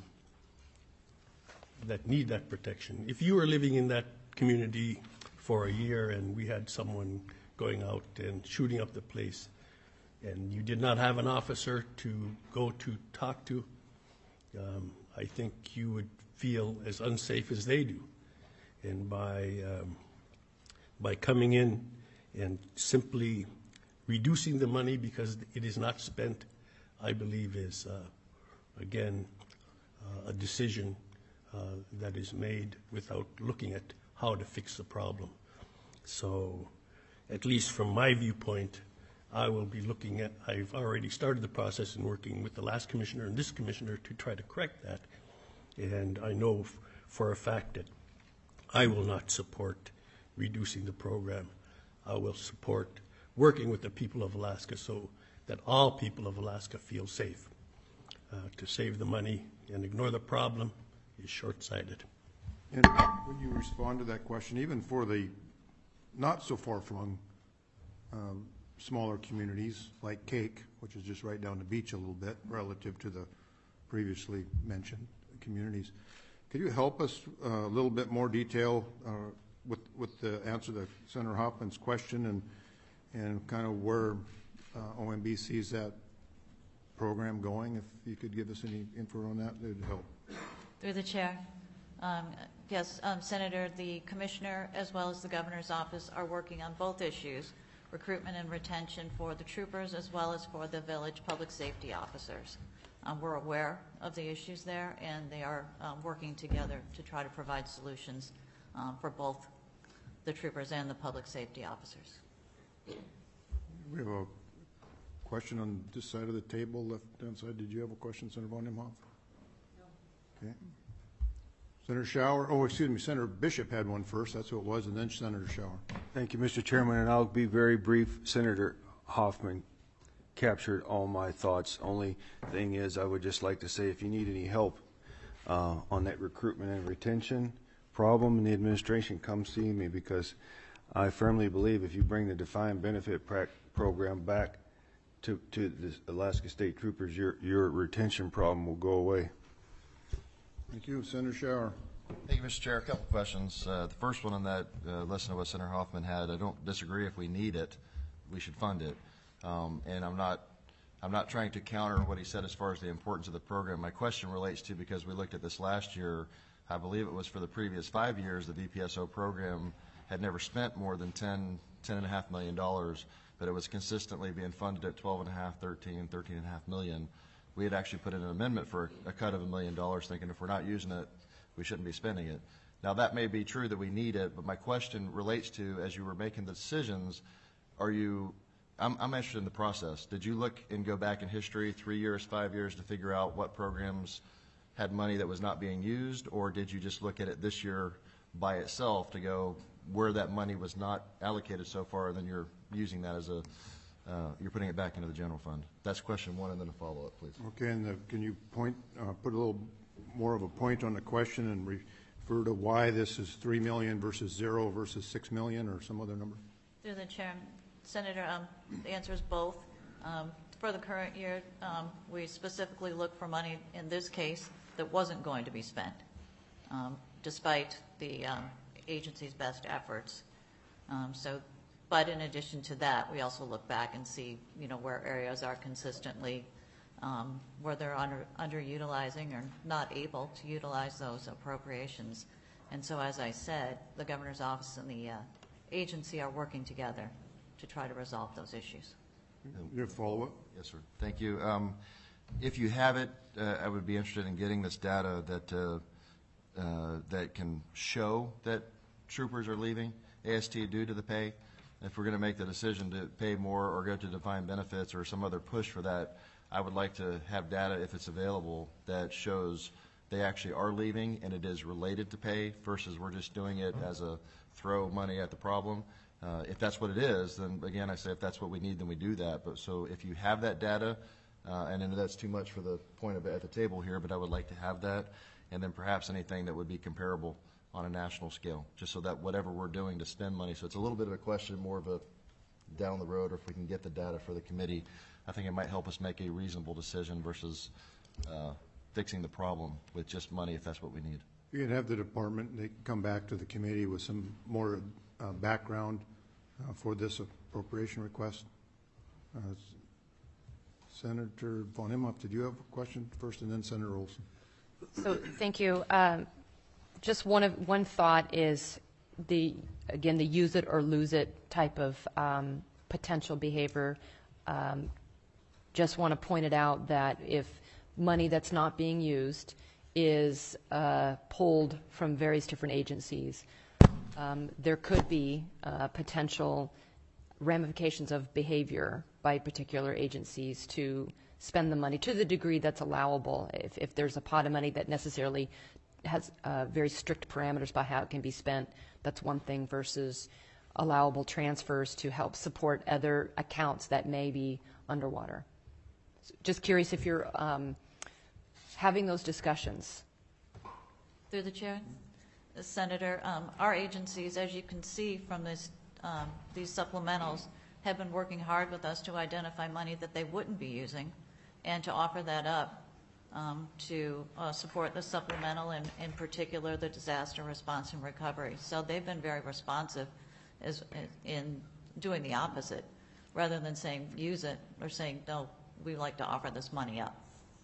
that need that protection. If you were living in that community for a year and we had someone going out and shooting up the place, and you did not have an officer to go to talk to, um, I think you would feel as unsafe as they do. And by um, by coming in and simply reducing the money because it is not spent, I believe is, uh, again, uh, a decision uh, that is made without looking at how to fix the problem. So, at least from my viewpoint, I will be looking at, I've already started the process in working with the last commissioner and this commissioner to try to correct that. And I know f- for a fact that I will not support reducing the program. I will support working with the people of Alaska so that all people of Alaska feel safe. Uh, to save the money and ignore the problem is short-sighted. And would you respond to that question, even for the not so far-flung um, smaller communities like Cake, which is just right down the beach a little bit relative to the previously mentioned communities? Could you help us uh, a little bit more detail uh, with with the answer to Senator Hoffman's question and and kind of where uh, O M B sees that program going? If you could give us any info on that, it would help. Through the chair. Um, yes, um, Senator, the commissioner as well as the governor's office are working on both issues, recruitment and retention for the troopers as well as for the village public safety officers. Um, we're aware of the issues there, and they are um, working together to try to provide solutions um, for both the troopers and the public safety officers. We have a question on this side of the table, left-hand side. Did you have a question, Senator Von Imhoff? No. Okay. Senator Schauer, oh, excuse me, Senator Bishop had one first. That's who it was, and then Senator Schauer. Thank you, Mister Chairman, and I'll be very brief. Senator Hoffman captured all my thoughts. Only thing is, I would just like to say, if you need any help uh, on that recruitment and retention problem in the administration, come see me, because I firmly believe if you bring the defined benefit prac- program back to, to the Alaska State Troopers, your, your retention problem will go away. Thank you. Senator Schauer. Thank you, Mister Chair. A couple questions. Uh, the first one on that, uh, listen to what Senator Hoffman had. I don't disagree. If we need it, we should fund it. Um, and I'm not, I'm not trying to counter what he said as far as the importance of the program. My question relates to, because we looked at this last year, I believe it was for the previous five years, the V P S O program had never spent more than ten, ten and a half million dollars, but it was consistently being funded at twelve and a half, thirteen, thirteen and a half million. We had actually put in an amendment for a cut of a million dollars, thinking if we're not using it, we shouldn't be spending it. Now, that may be true that we need it, but my question relates to, as you were making the decisions, are you, I'm, I'm interested in the process. Did you look and go back in history, three years, five years, to figure out what programs had money that was not being used, or did you just look at it this year by itself to go where that money was not allocated so far, and then you're using that as a, uh, you're putting it back into the general fund? That's question one, and then a follow-up, please. Okay, and the, can you point, uh, put a little more of a point on the question and refer to why this is three million versus zero versus six million or some other number? Through the chair, Senator, um, the answer is both. Um, for the current year, um, we specifically look for money in this case that wasn't going to be spent, um, despite the um, agency's best efforts. Um, so But in addition to that, we also look back and see, you know, where areas are consistently, um, where they're under, underutilizing or not able to utilize those appropriations. And so, as I said, the governor's office and the uh, agency are working together to try to resolve those issues. You have follow-up? Yes, sir. Thank you. Um, if you have it, uh, I would be interested in getting this data that uh, uh, that can show that troopers are leaving A S T due to the pay. If we're going to make the decision to pay more or go to defined benefits or some other push for that, I would like to have data, if it's available, that shows they actually are leaving and it is related to pay versus we're just doing it as a throw money at the problem. Uh, if that's what it is, then again, I say if that's what we need, then we do that. But so if you have that data, uh, and I know that's too much for the point of it at the table here, but I would like to have that, and then perhaps anything that would be comparable on a national scale, just so that whatever we're doing to spend money, so it's a little bit of a question, more of a down the road, or if we can get the data for the committee, I think it might help us make a reasonable decision versus uh, fixing the problem with just money if that's what we need. You can have the department, they can come back to the committee with some more uh, background uh, for this appropriation request. Uh, Senator Von Imhoff, did you have a question first, and then Senator Olson? So, thank you. Um, just one of one thought is the again the use it or lose it type of um, potential behavior. Um, just want to point it out that if money that's not being used is uh, pulled from various different agencies, um, there could be uh, potential ramifications of behavior by particular agencies to spend the money to the degree that's allowable. If, if there's a pot of money that necessarily has uh, very strict parameters by how it can be spent, that's one thing, versus allowable transfers to help support other accounts that may be underwater. Just curious if you're um, having those discussions. Through the chair, Senator, um, our agencies, as you can see from this, um, these supplementals, have been working hard with us to identify money that they wouldn't be using and to offer that up um, to uh, support the supplemental and in particular the disaster response and recovery. So they've been very responsive as, in doing the opposite. Rather than saying use it, or saying no, we'd like to offer this money up.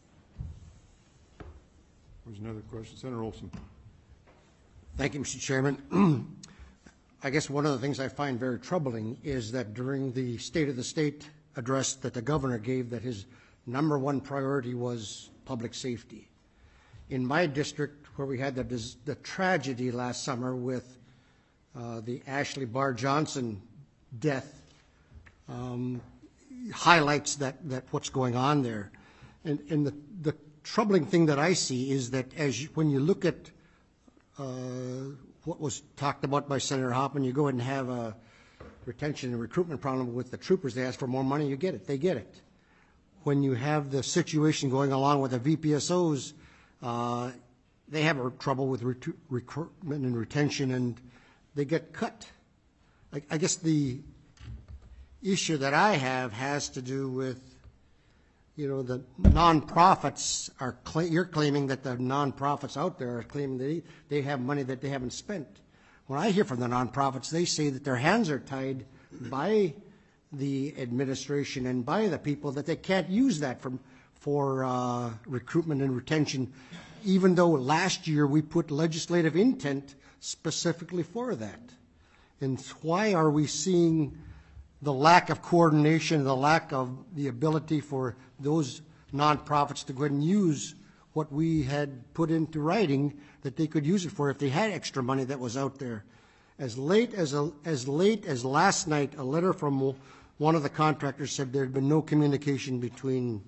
There's another question. Senator Olson. Thank you, Mister Chairman. I guess one of the things I find very troubling is that during the State of the State address that the governor gave, that his number one priority was public safety. In my district, where we had the, the tragedy last summer with uh, the Ashley Barr Johnson death, um, highlights that, that what's going on there. And, and the, the troubling thing that I see is that as you, when you look at uh, what was talked about by Senator Hoffman, you go ahead and have a retention and recruitment problem with the troopers. They ask for more money, you get it. They get it. When you have the situation going along with the V P S Os, uh, they have a trouble with recru recruitment and retention, and they get cut. I, I guess the issue that I have has to do with, you know, the nonprofits are, cla you're claiming that the nonprofits out there are claiming they, they have money that they haven't spent. When I hear from the nonprofits, they say that their hands are tied by the administration and by the people, that they can't use that from, for uh, recruitment and retention, even though last year we put legislative intent specifically for that. And why are we seeing the lack of coordination, the lack of the ability for those nonprofits to go ahead and use what we had put into writing that they could use it for if they had extra money that was out there? As late as, a, as late as last night, a letter from one of the contractors said there had been no communication between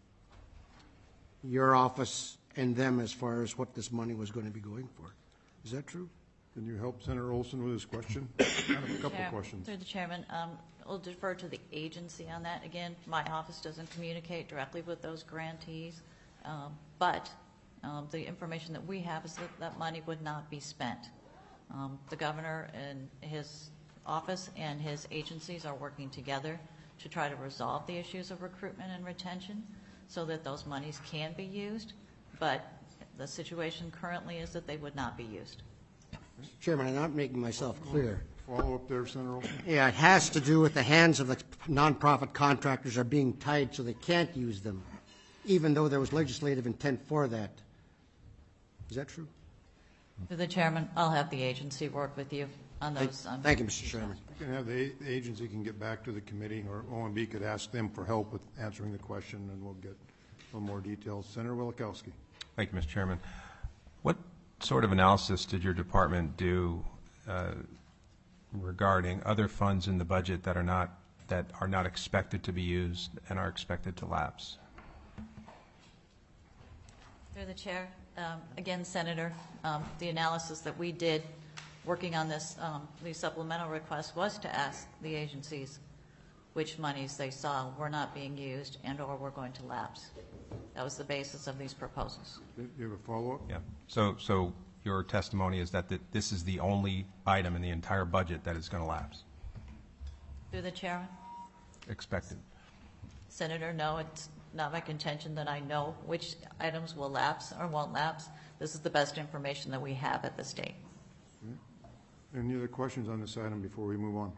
your office and them as far as what this money was going to be going for. Is that true? Can you help Senator Olson with his question? I have a couple Chair, of questions. Through the chairman, um, we'll defer to the agency on that. Again, my office doesn't communicate directly with those grantees, um, but um, the information that we have is that that money would not be spent. Um, the governor and his office and his agencies are working together to try to resolve the issues of recruitment and retention so that those monies can be used, but the situation currently is that they would not be used. Mister Chairman, I'm not making myself clear. Follow up there, Senator Olson? Yeah, it has to do with the hands of the nonprofit contractors are being tied so they can't use them, even though there was legislative intent for that. Is that true? Through the chairman, I'll have the agency work with you on those. um, Thank you, Mister Chairman. You can have the a- the agency can get back to the committee, or O M B could ask them for help with answering the question, and we'll get a little more details. Senator Wielechowski. Thank you, Mister Chairman. What sort of analysis did your department do uh, regarding other funds in the budget that are not that are not expected to be used and are expected to lapse? Through the chair, um, again, Senator, um, the analysis that we did working on this, um, these supplemental requests was to ask the agencies which monies they saw were not being used and or were going to lapse. That was the basis of these proposals. Do you have a follow-up? Yeah. So, so your testimony is that th- this is the only item in the entire budget that is going to lapse? Through the chairman, Expected. Senator, no, it's not my contention that I know which items will lapse or won't lapse. This is the best information that we have at this date. Any other questions on this item before we move on?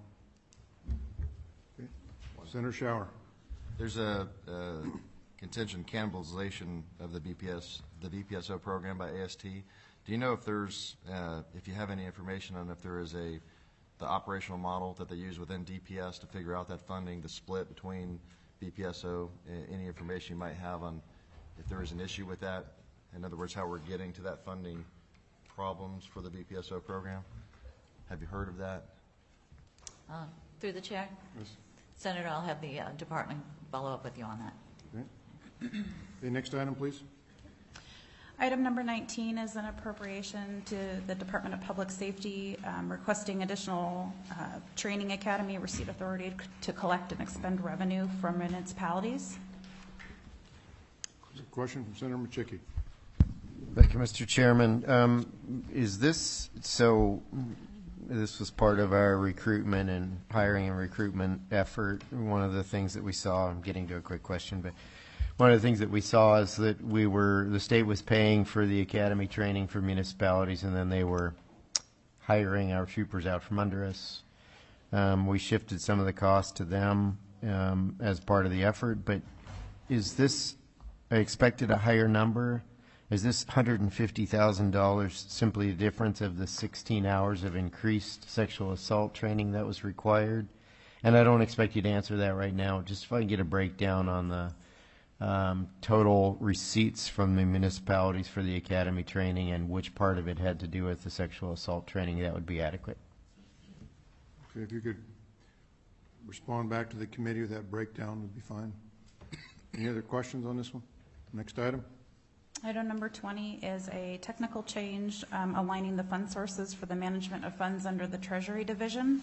Okay. Senator Shower. There's a, a contingent cannibalization of the B P S, the B P S O program by A S T. Do you know if there's, uh, if you have any information on if there is a, the operational model that they use within D P S to figure out that funding, the split between B P S O, a- any information you might have on if there is an issue with that? In other words, how we're getting to that funding problems for the B P S O program? Have you heard of that? Uh, Through the chair, Yes. Senator, I'll have the uh, department follow up with you on that. Okay. Okay, next item, please. Item number nineteen is an appropriation to the Department of Public Safety um, requesting additional uh, training academy receipt authority to collect and expend revenue from municipalities. There's a question from Senator Machicki. Thank you, Mister Chairman. Um, Is this, so this was part of our recruitment and hiring and recruitment effort. One of the things that we saw, I'm getting to a quick question, but one of the things that we saw is that we were, the state was paying for the academy training for municipalities, and then they were hiring our troopers out from under us. Um, we shifted some of the cost to them um, as part of the effort, but is this, I expected a higher number? Is this one hundred fifty thousand dollars simply a difference of the sixteen hours of increased sexual assault training that was required? And I don't expect you to answer that right now, just if I can get a breakdown on the um, total receipts from the municipalities for the academy training and which part of it had to do with the sexual assault training, that would be adequate. Okay, if you could respond back to the committee with that breakdown, would be fine. Any other questions on this one? Next item. Item number twenty is a technical change um, aligning the fund sources for the management of funds under the Treasury Division.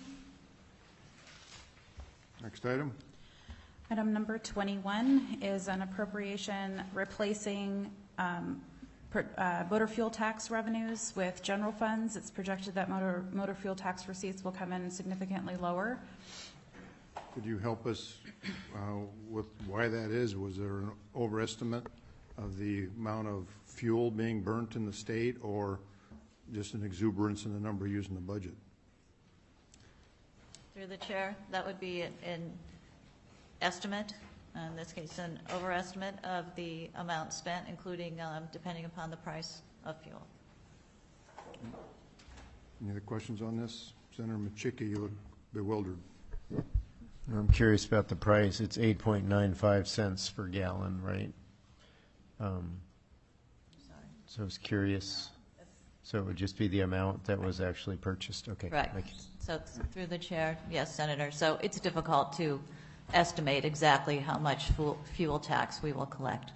Next item. Item number twenty-one is an appropriation replacing um, per- uh, motor fuel tax revenues with general funds. It's projected that motor, motor fuel tax receipts will come in significantly lower. Could you help us uh, with why that is? Was there an overestimate of the amount of fuel being burnt in the state, or just an exuberance in the number used in the budget? Through the chair, that would be an- an estimate, in this case, an overestimate of the amount spent, including um, depending upon the price of fuel. Any other questions on this? Senator Machicki, you look bewildered. I'm curious about the price. It's eight point nine five cents per gallon, right? Um, So I was curious. So it would just be the amount that was actually purchased? Okay. Correct. Thank you. So through the chair, yes, Senator. So it's difficult to estimate exactly how much fuel, fuel tax we will collect.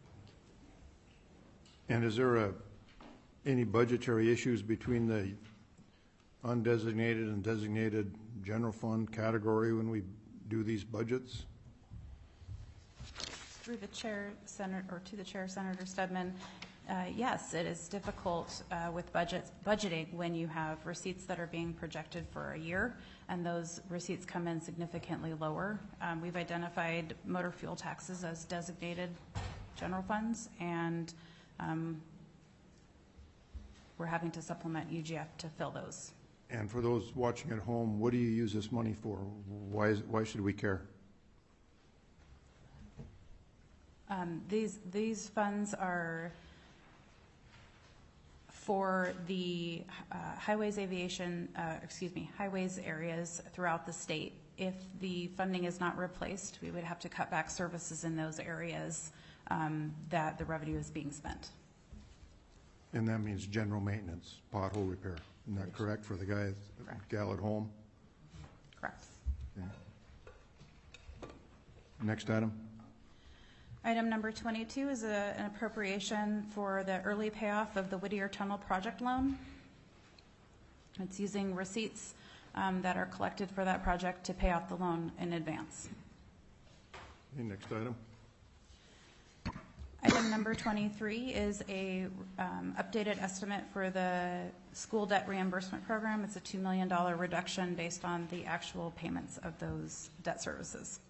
And is there a, any budgetary issues between the undesignated and designated general fund category when we do these budgets? Through the chair, Senator, or to the chair, Senator Stedman, uh, yes, it is difficult uh, with budgets, budgeting when you have receipts that are being projected for a year, and those receipts come in significantly lower. Um, we've identified motor fuel taxes as designated general funds, and um, we're having to supplement U G F to fill those And for those watching at home, what do you use this money for? Why is, why should we care? Um, These, these funds are for the uh, highways aviation, uh, excuse me, highways areas throughout the state. If the funding is not replaced, we would have to cut back services in those areas um, that the revenue is being spent. And that means general maintenance, pothole repair. Isn't that correct for the guy, Correct. gal at home? Correct. Okay. Next item. Item number twenty-two is a- an appropriation for the early payoff of the Whittier Tunnel project loan. It's using receipts um, that are collected for that project to pay off the loan in advance. Okay, next item. Item number twenty-three is a um, updated estimate for the school debt reimbursement program. It's a two million dollars reduction based on the actual payments of those debt services.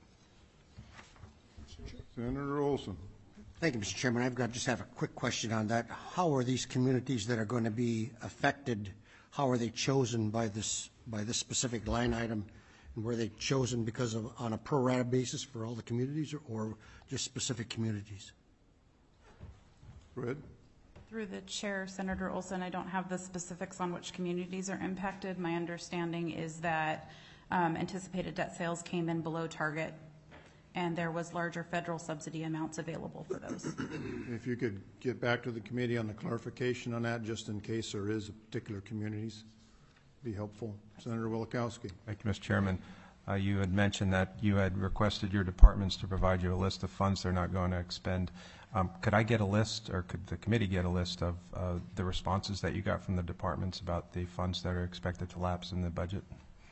Senator Olson. Thank you, Mister Chairman. I've got, just have a quick question on that. How are these communities that are going to be affected, how are they chosen by this, by this specific line item? And were they chosen because of, on a pro rata basis for all the communities, or, or just specific communities? Fred? Through the chair, Senator Olson, I don't have the specifics on which communities are impacted. My understanding is that um, anticipated debt sales came in below target, and there was larger federal subsidy amounts available for those. If you could get back to the committee on the clarification on that, just in case there is particular communities, be helpful. Senator Wielkowski. Thank you, Mister Chairman. Uh, you had mentioned that you had requested your departments to provide you a list of funds they're not going to expend. Um, could I get a list, or could the committee get a list of uh, the responses that you got from the departments about the funds that are expected to lapse in the budget?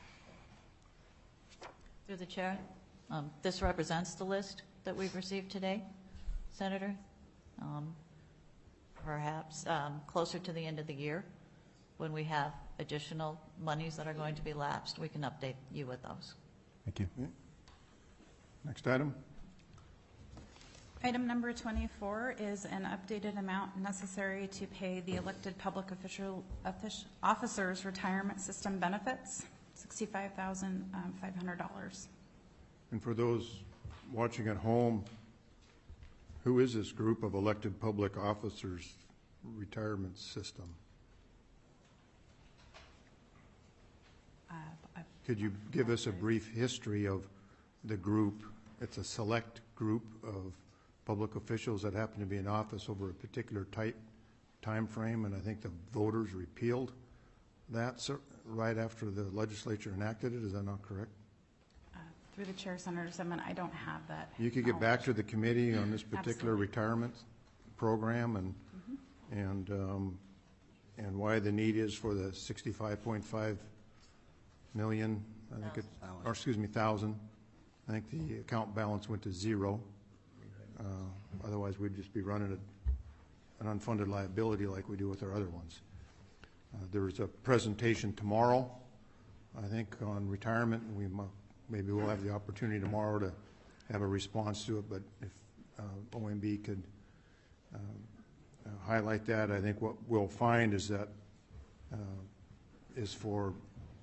Through the chair, um, this represents the list that we've received today, Senator. Um, perhaps um, closer to the end of the year, when we have additional monies that are going to be lapsed, we can update you with those. Thank you. Okay. Next item. Item number twenty-four is an updated amount necessary to pay the elected public official offic- officers' retirement system benefits, sixty-five thousand five hundred dollars. And for those watching at home, who is this group of elected public officers retirement system? Uh, I- Could you give us a brief history of the group? It's a select group of public officials that happen to be in office over a particular type, time frame, and I think the voters repealed that cer- right after the legislature enacted it. Is that not correct? uh, Through the chair, Senator Simon, I don't have that. You could get back knowledge. to the committee on this particular Absolutely. retirement program and, and, um, and why the need is for the sixty-five point five million, I think it, or excuse me, thousand. I think the account balance went to zero. Uh, Otherwise, we'd just be running a- an unfunded liability like we do with our other ones. Uh, There's a presentation tomorrow, I think, on retirement, and we mu- maybe we'll have the opportunity tomorrow to have a response to it, but if uh, O M B could uh, uh, highlight that, I think what we'll find is that uh, is for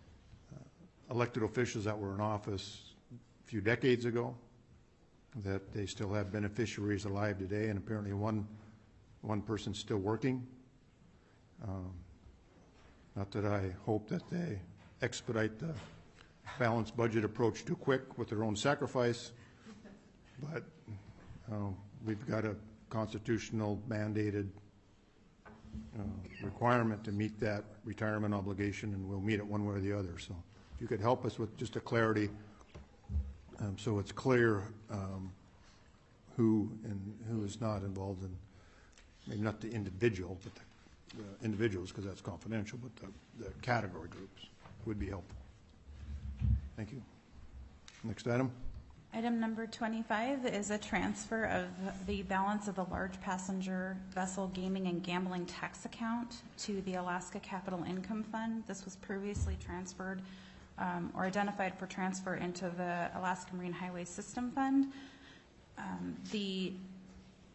uh, elected officials that were in office a few decades ago, that they still have beneficiaries alive today, and apparently one one person's still working. Um, not that I hope that they expedite the balanced budget approach too quick with their own sacrifice, but uh, we've got a constitutional mandated uh, requirement to meet that retirement obligation, and we'll meet it one way or the other. So if you could help us with just a clarity, um, so it's clear um, who and who is not involved in, maybe not the individual, but the, the individuals, because that's confidential, but the, the category groups would be helpful. Thank you. Next item. Item number twenty-five is a transfer of the balance of the large passenger vessel gaming and gambling tax account to the Alaska Capital Income Fund. This was previously transferred um, or identified for transfer into the Alaska Marine Highway System Fund. Um, the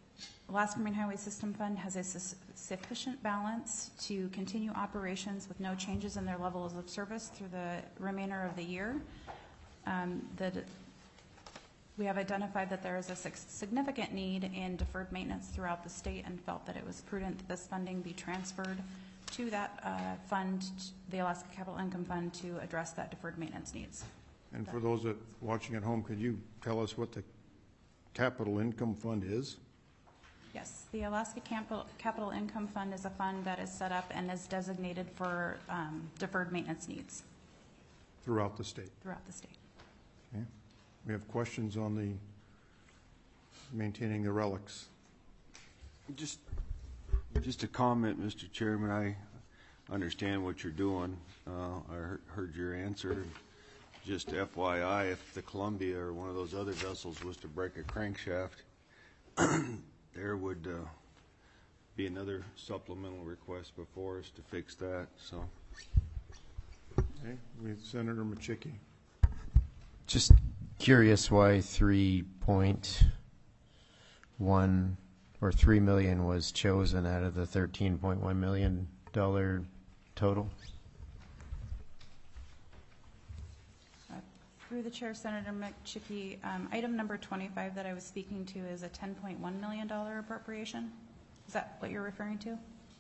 Alaska Marine Highway System Fund has a sus- sufficient balance to continue operations with no changes in their levels of service through the remainder of the year. Um, the, we have identified that there is a significant need in deferred maintenance throughout the state and felt that it was prudent that this funding be transferred to that uh, fund, the Alaska Capital Income Fund, to address that deferred maintenance needs. And for those that watching at home, could you tell us what the Capital Income Fund is? Yes, the Alaska Capital, Capital Income Fund is a fund that is set up and is designated for um, deferred maintenance needs Throughout the state. throughout the state. Okay. We have questions on the maintaining the relics. Just, just a comment, Mister Chairman. I understand what you're doing. Uh, I heard- heard your answer. Just F Y I, if the Columbia or one of those other vessels was to break a crankshaft, there would uh, be another supplemental request before us to fix that, so. Okay, with Senator Machicki. Just curious why three point one or three million was chosen out of the thirteen point one million dollar total? Uh, Through the chair, Senator McChickey, um, item number twenty-five that I was speaking to is a ten point one million dollar appropriation. Is that what you're referring to?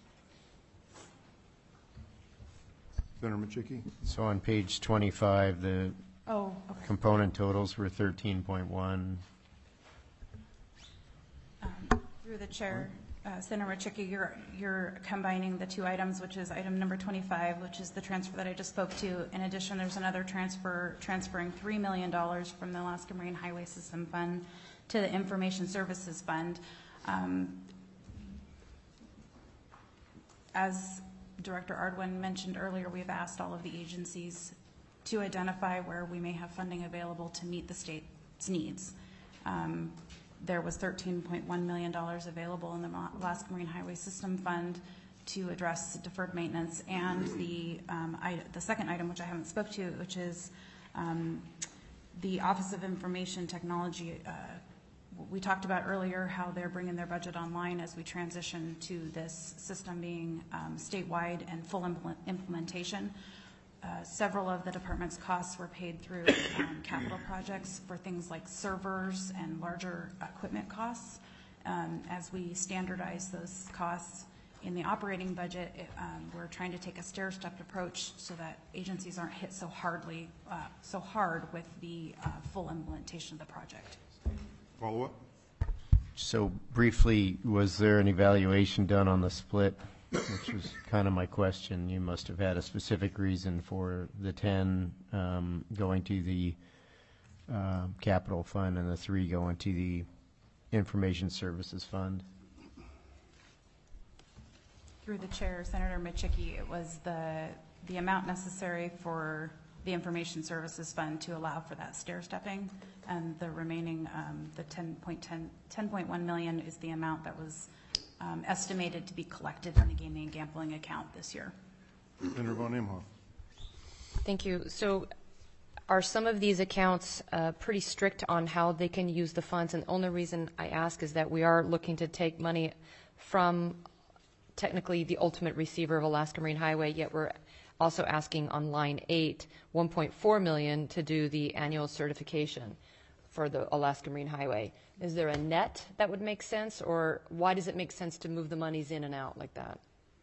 Senator Machicki. So on page twenty-five, the Oh, okay. component totals were thirteen point one. Um, Through the chair, uh, Senator McChickey, you're, you're combining the two items, which is item number twenty-five, which is the transfer that I just spoke to. In addition, there's another transfer, transferring three million dollars from the Alaska Marine Highway System Fund to the Information Services Fund. Um, As Director Ardwin mentioned earlier, we've asked all of the agencies to identify where we may have funding available to meet the state's needs. Um, there was thirteen point one million dollars available in the Alaska Marine Highway System Fund to address deferred maintenance, and the um, I, the second item, which I haven't spoke to, which is um, the Office of Information Technology. Uh, we talked about earlier how they're bringing their budget online as we transition to this system being um, statewide and full implement implementation. Uh, several of the department's costs were paid through um, capital projects for things like servers and larger equipment costs. Um, as we standardize those costs in the operating budget, it, um, we're trying to take a stair-stepped approach so that agencies aren't hit so hardly, uh, so hard with the uh, full implementation of the project. Follow up? So briefly, was there an evaluation done on the split? Which was kind of my question. You must have had a specific reason for the ten um, going to the uh, capital fund and the three going to the information services fund. Through the chair, Senator Machicki, it was the the amount necessary for the information services fund to allow for that stair stepping, and the remaining um, the ten point one million is the amount that was Um, estimated to be collected in the gaming and gambling account this year. Senator Von Imhoff. Thank you. So are some of these accounts uh, pretty strict on how they can use the funds? And the only reason I ask is that we are looking to take money from technically the ultimate receiver of Alaska Marine Highway, yet we're also asking on line eight, one point four million dollars to do the annual certification for the Alaska Marine Highway. Is there a net that would make sense, or why does it make sense to move the monies in and out like that?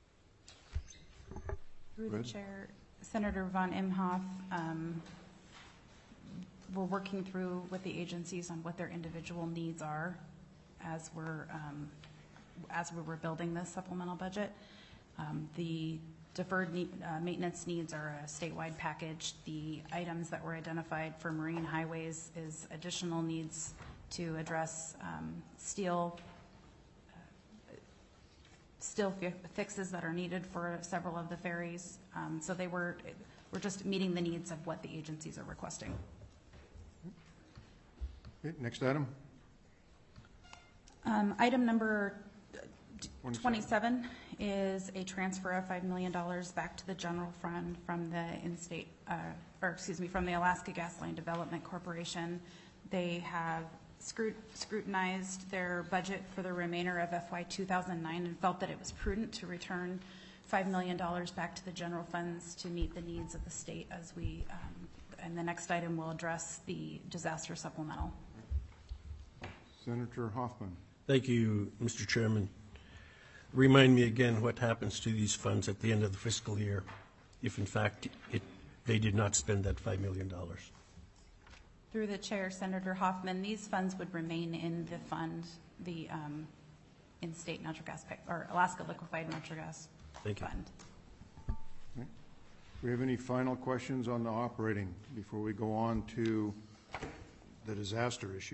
Through the chair, Senator Von Imhoff, um, we're working through with the agencies on what their individual needs are as we're um, as we were building this supplemental budget. Um, the deferred need, uh, maintenance needs are a statewide package. The items that were identified for marine highways is additional needs to address um, steel uh, steel fi fixes that are needed for several of the ferries. Um, so they were we're just meeting the needs of what the agencies are requesting. Okay, next item. Um, item number twenty-seven is a transfer of five million dollars back to the general fund from the in-state, uh, or excuse me, from the Alaska Gasline Development Corporation. They have scrut- scrutinized their budget for the remainder of F Y two thousand nine and felt that it was prudent to return five million dollars back to the general funds to meet the needs of the state as we, um, and the next item will address the disaster supplemental. Senator Hoffman. Thank you, Mister Chairman. Remind me again what happens to these funds at the end of the fiscal year if, in fact, it, they did not spend that five million dollars. Through the chair, Senator Hoffman, these funds would remain in the fund, the um, in-state natural gas, pipe, or Alaska Liquefied Natural Gas Thank you. Fund. Okay. Do we have any final questions on the operating before we go on to the disaster issue?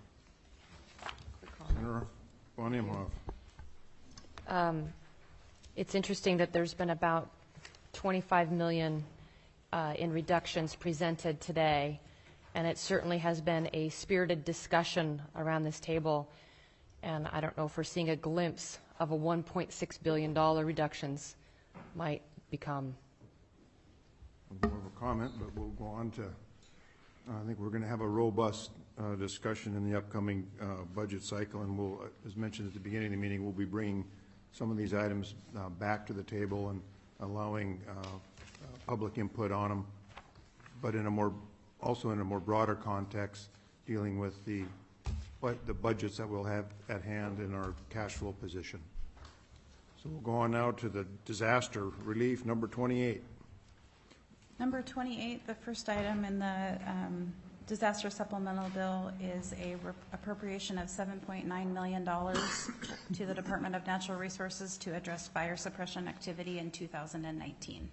Senator von Imhoff. Um, it's interesting that there's been about twenty-five million uh, in reductions presented today, and it certainly has been a spirited discussion around this table. And I don't know if we're seeing a glimpse of a one point six billion dollars reductions might become. More of a comment, but we'll go on to, uh, I think we're going to have a robust uh, discussion in the upcoming uh, budget cycle, and we'll, uh, as mentioned at the beginning of the meeting, we'll be bringing some of these items uh, back to the table and allowing uh, uh, public input on them, but in a more, also in a more broader context, dealing with the, but the budgets that we'll have at hand in our cash flow position. So we'll go on now to the disaster relief, number twenty-eight. Number twenty-eight, the first item in the um, disaster supplemental bill is a rep- appropriation of seven point nine million dollars to the Department of Natural Resources to address fire suppression activity in two thousand nineteen.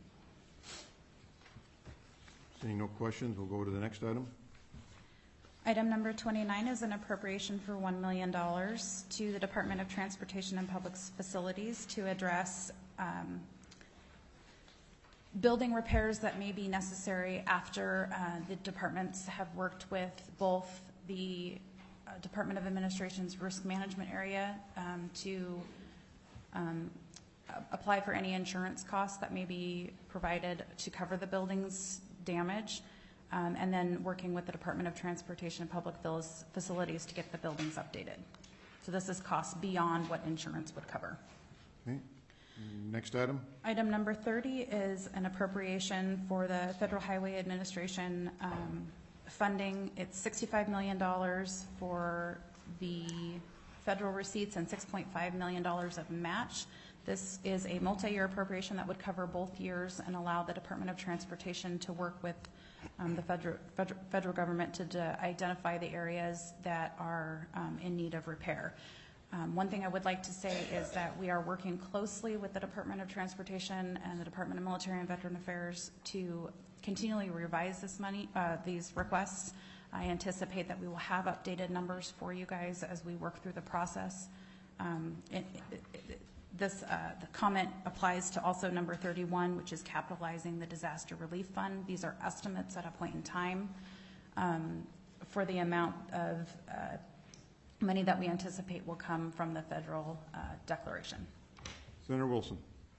Seeing no questions, we'll go to the next item. Item number twenty-nine is an appropriation for one million dollars to the Department of Transportation and Public Facilities to address um, building repairs that may be necessary after uh, the departments have worked with both the uh, Department of Administration's risk management area um, to um, apply for any insurance costs that may be provided to cover the building's damage, um, and then working with the Department of Transportation and Public Facilities to get the buildings updated. So this is costs beyond what insurance would cover. Okay. Next item. Item number thirty is an appropriation for the Federal Highway Administration um, funding. It's sixty-five million dollars for the federal receipts and six point five million dollars of match. This is a multi-year appropriation that would cover both years and allow the Department of Transportation to work with um, the federal, federal, federal government to de- identify the areas that are um, in need of repair. Um, one thing I would like to say is that we are working closely with the Department of Transportation and the Department of Military and Veteran Affairs to continually revise this money, uh, these requests. I anticipate that we will have updated numbers for you guys as we work through the process. Um, it, it, it, this uh, the comment applies to also number thirty-one, which is capitalizing the disaster relief fund. These are estimates at a point in time um, for the amount of uh, money that we anticipate will come from the federal uh, declaration. Senator Wilson.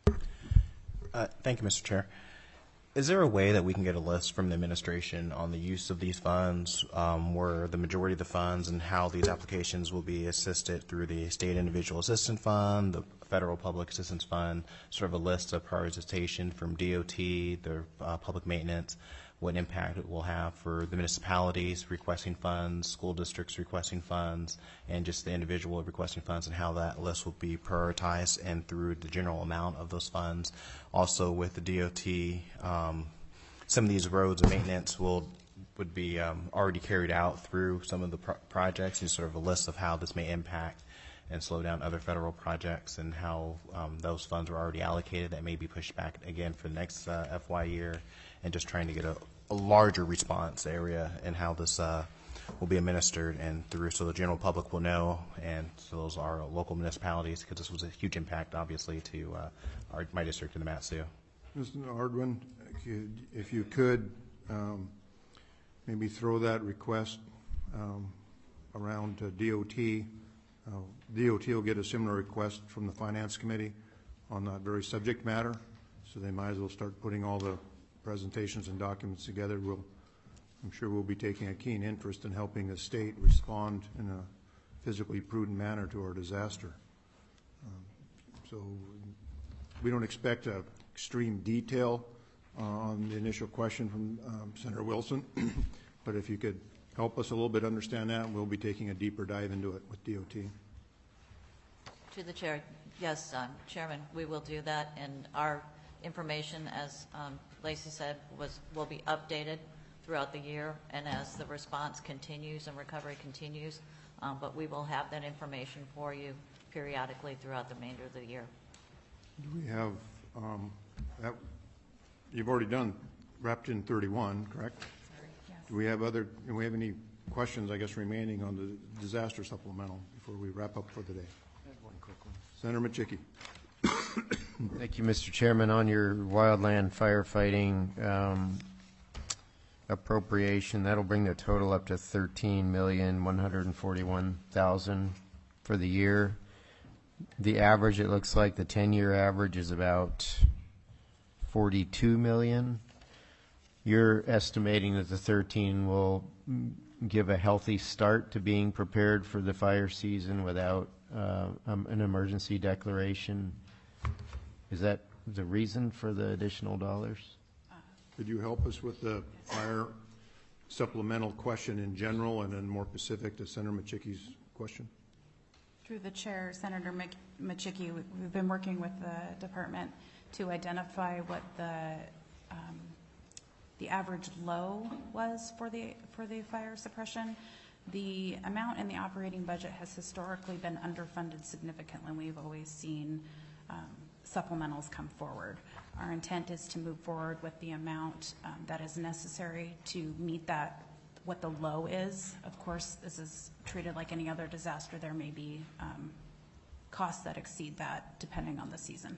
Uh, thank you, Mister Chair. Is there a way that we can get a list from the administration on the use of these funds, um, where the majority of the funds and how these applications will be assisted through the State Individual Assistance Fund, the Federal Public Assistance Fund, sort of a list of prioritization from D O T, the uh, public maintenance, what impact it will have for the municipalities requesting funds, school districts requesting funds, and just the individual requesting funds, and how that list will be prioritized and through the general amount of those funds. Also with the D O T, um, some of these roads and maintenance will would be um, already carried out through some of the pro- projects, and sort of a list of how this may impact and slow down other federal projects, and how um, those funds were already allocated that may be pushed back again for the next uh, F Y year, and just trying to get a, a larger response area and how this uh, will be administered and through, so the general public will know, and so those are local municipalities, because this was a huge impact, obviously, to uh, our, my district in the Mat-Su. Mister Ardwin, if you could, um, maybe throw that request um, around uh, D O T. Uh, D O T will get a similar request from the Finance Committee on that very subject matter, so they might as well start putting all the presentations and documents together. We'll I'm sure we'll be taking a keen interest in helping the state respond in a physically prudent manner to our disaster. Um, so we don't expect a extreme detail uh, on the initial question from um, Senator Wilson, but if you could help us a little bit understand that, we'll be taking a deeper dive into it with D O T. To the chair, yes, um, Chairman, we will do that, and our information, as um, Lacey said, was will be updated throughout the year, and as the response continues and recovery continues, um, but we will have that information for you periodically throughout the remainder of the year. Do we have um, that? You've already done wrapped in thirty-one, correct? Yes. Do we have other? Do we have any questions, I guess, remaining on the disaster supplemental before we wrap up for the day? I have one quick one. Senator Machicki. Thank you, Mister Chairman. On your wildland firefighting um, appropriation, that'll bring the total up to thirteen million one hundred forty-one thousand for the year. The average, it looks like the ten-year average is about forty-two million. You're estimating that the thirteen will give a healthy start to being prepared for the fire season without uh, um, an emergency declaration. Is that the reason for the additional dollars? Could you help us with the fire supplemental question in general and then more specific to Senator Machicki's question? Through the chair, Senator Mc- Machicki, we- we've been working with the department to identify what the um, the average low was for the for the fire suppression. The amount in the operating budget has historically been underfunded significantly. We've always seen um, supplementals come forward. Our intent is to move forward with the amount um, that is necessary to meet that, what the low is. Of course, this is treated like any other disaster. There may be um, costs that exceed that depending on the season.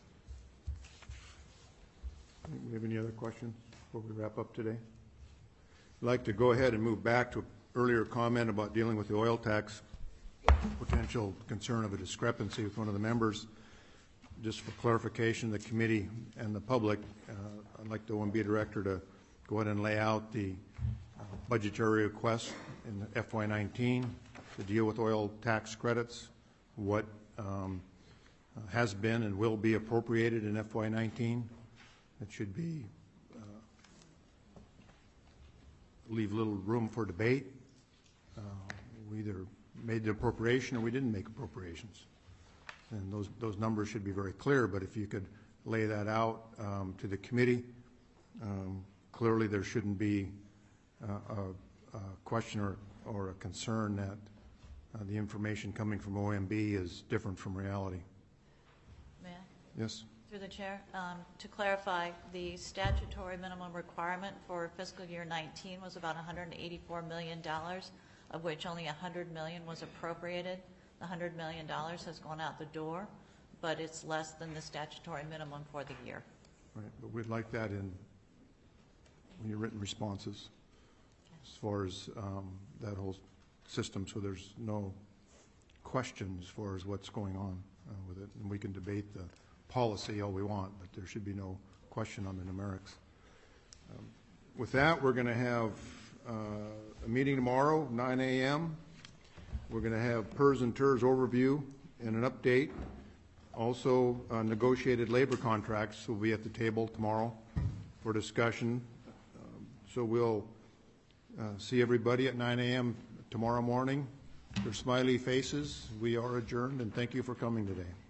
Do we have any other questions before we wrap up today? I'd like to go ahead and move back to an earlier comment about dealing with the oil tax, potential concern of a discrepancy with one of the members. Just for clarification, the committee and the public, uh, I'd like the O M B director to go ahead and lay out the uh, budgetary request in the F Y nineteen to deal with oil tax credits, what um, uh, has been and will be appropriated in F Y nineteen. It should be uh, leave little room for debate. Uh, we either made the appropriation or we didn't make appropriations. And those, those numbers should be very clear, but if you could lay that out um, to the committee, um, clearly there shouldn't be uh, a, a question or, or a concern that uh, the information coming from O M B is different from reality. May I? Yes? Through the chair, um, to clarify, the statutory minimum requirement for fiscal year nineteen was about one hundred eighty-four million dollars, of which only one hundred million dollars was appropriated. The one hundred million dollars has gone out the door, but it's less than the statutory minimum for the year. Right, but we'd like that in, in your written responses as far as um, that whole system, so there's no question as far as what's going on uh, with it. And we can debate the policy all we want, but there should be no question on the numerics. Um, with that, we're going to have uh, a meeting tomorrow, nine A M We're going to have P E R S and T E R S overview and an update. Also, uh, negotiated labor contracts will be at the table tomorrow for discussion. Um, so we'll uh, see everybody at nine A M tomorrow morning. Their smiley faces. We are adjourned, and thank you for coming today.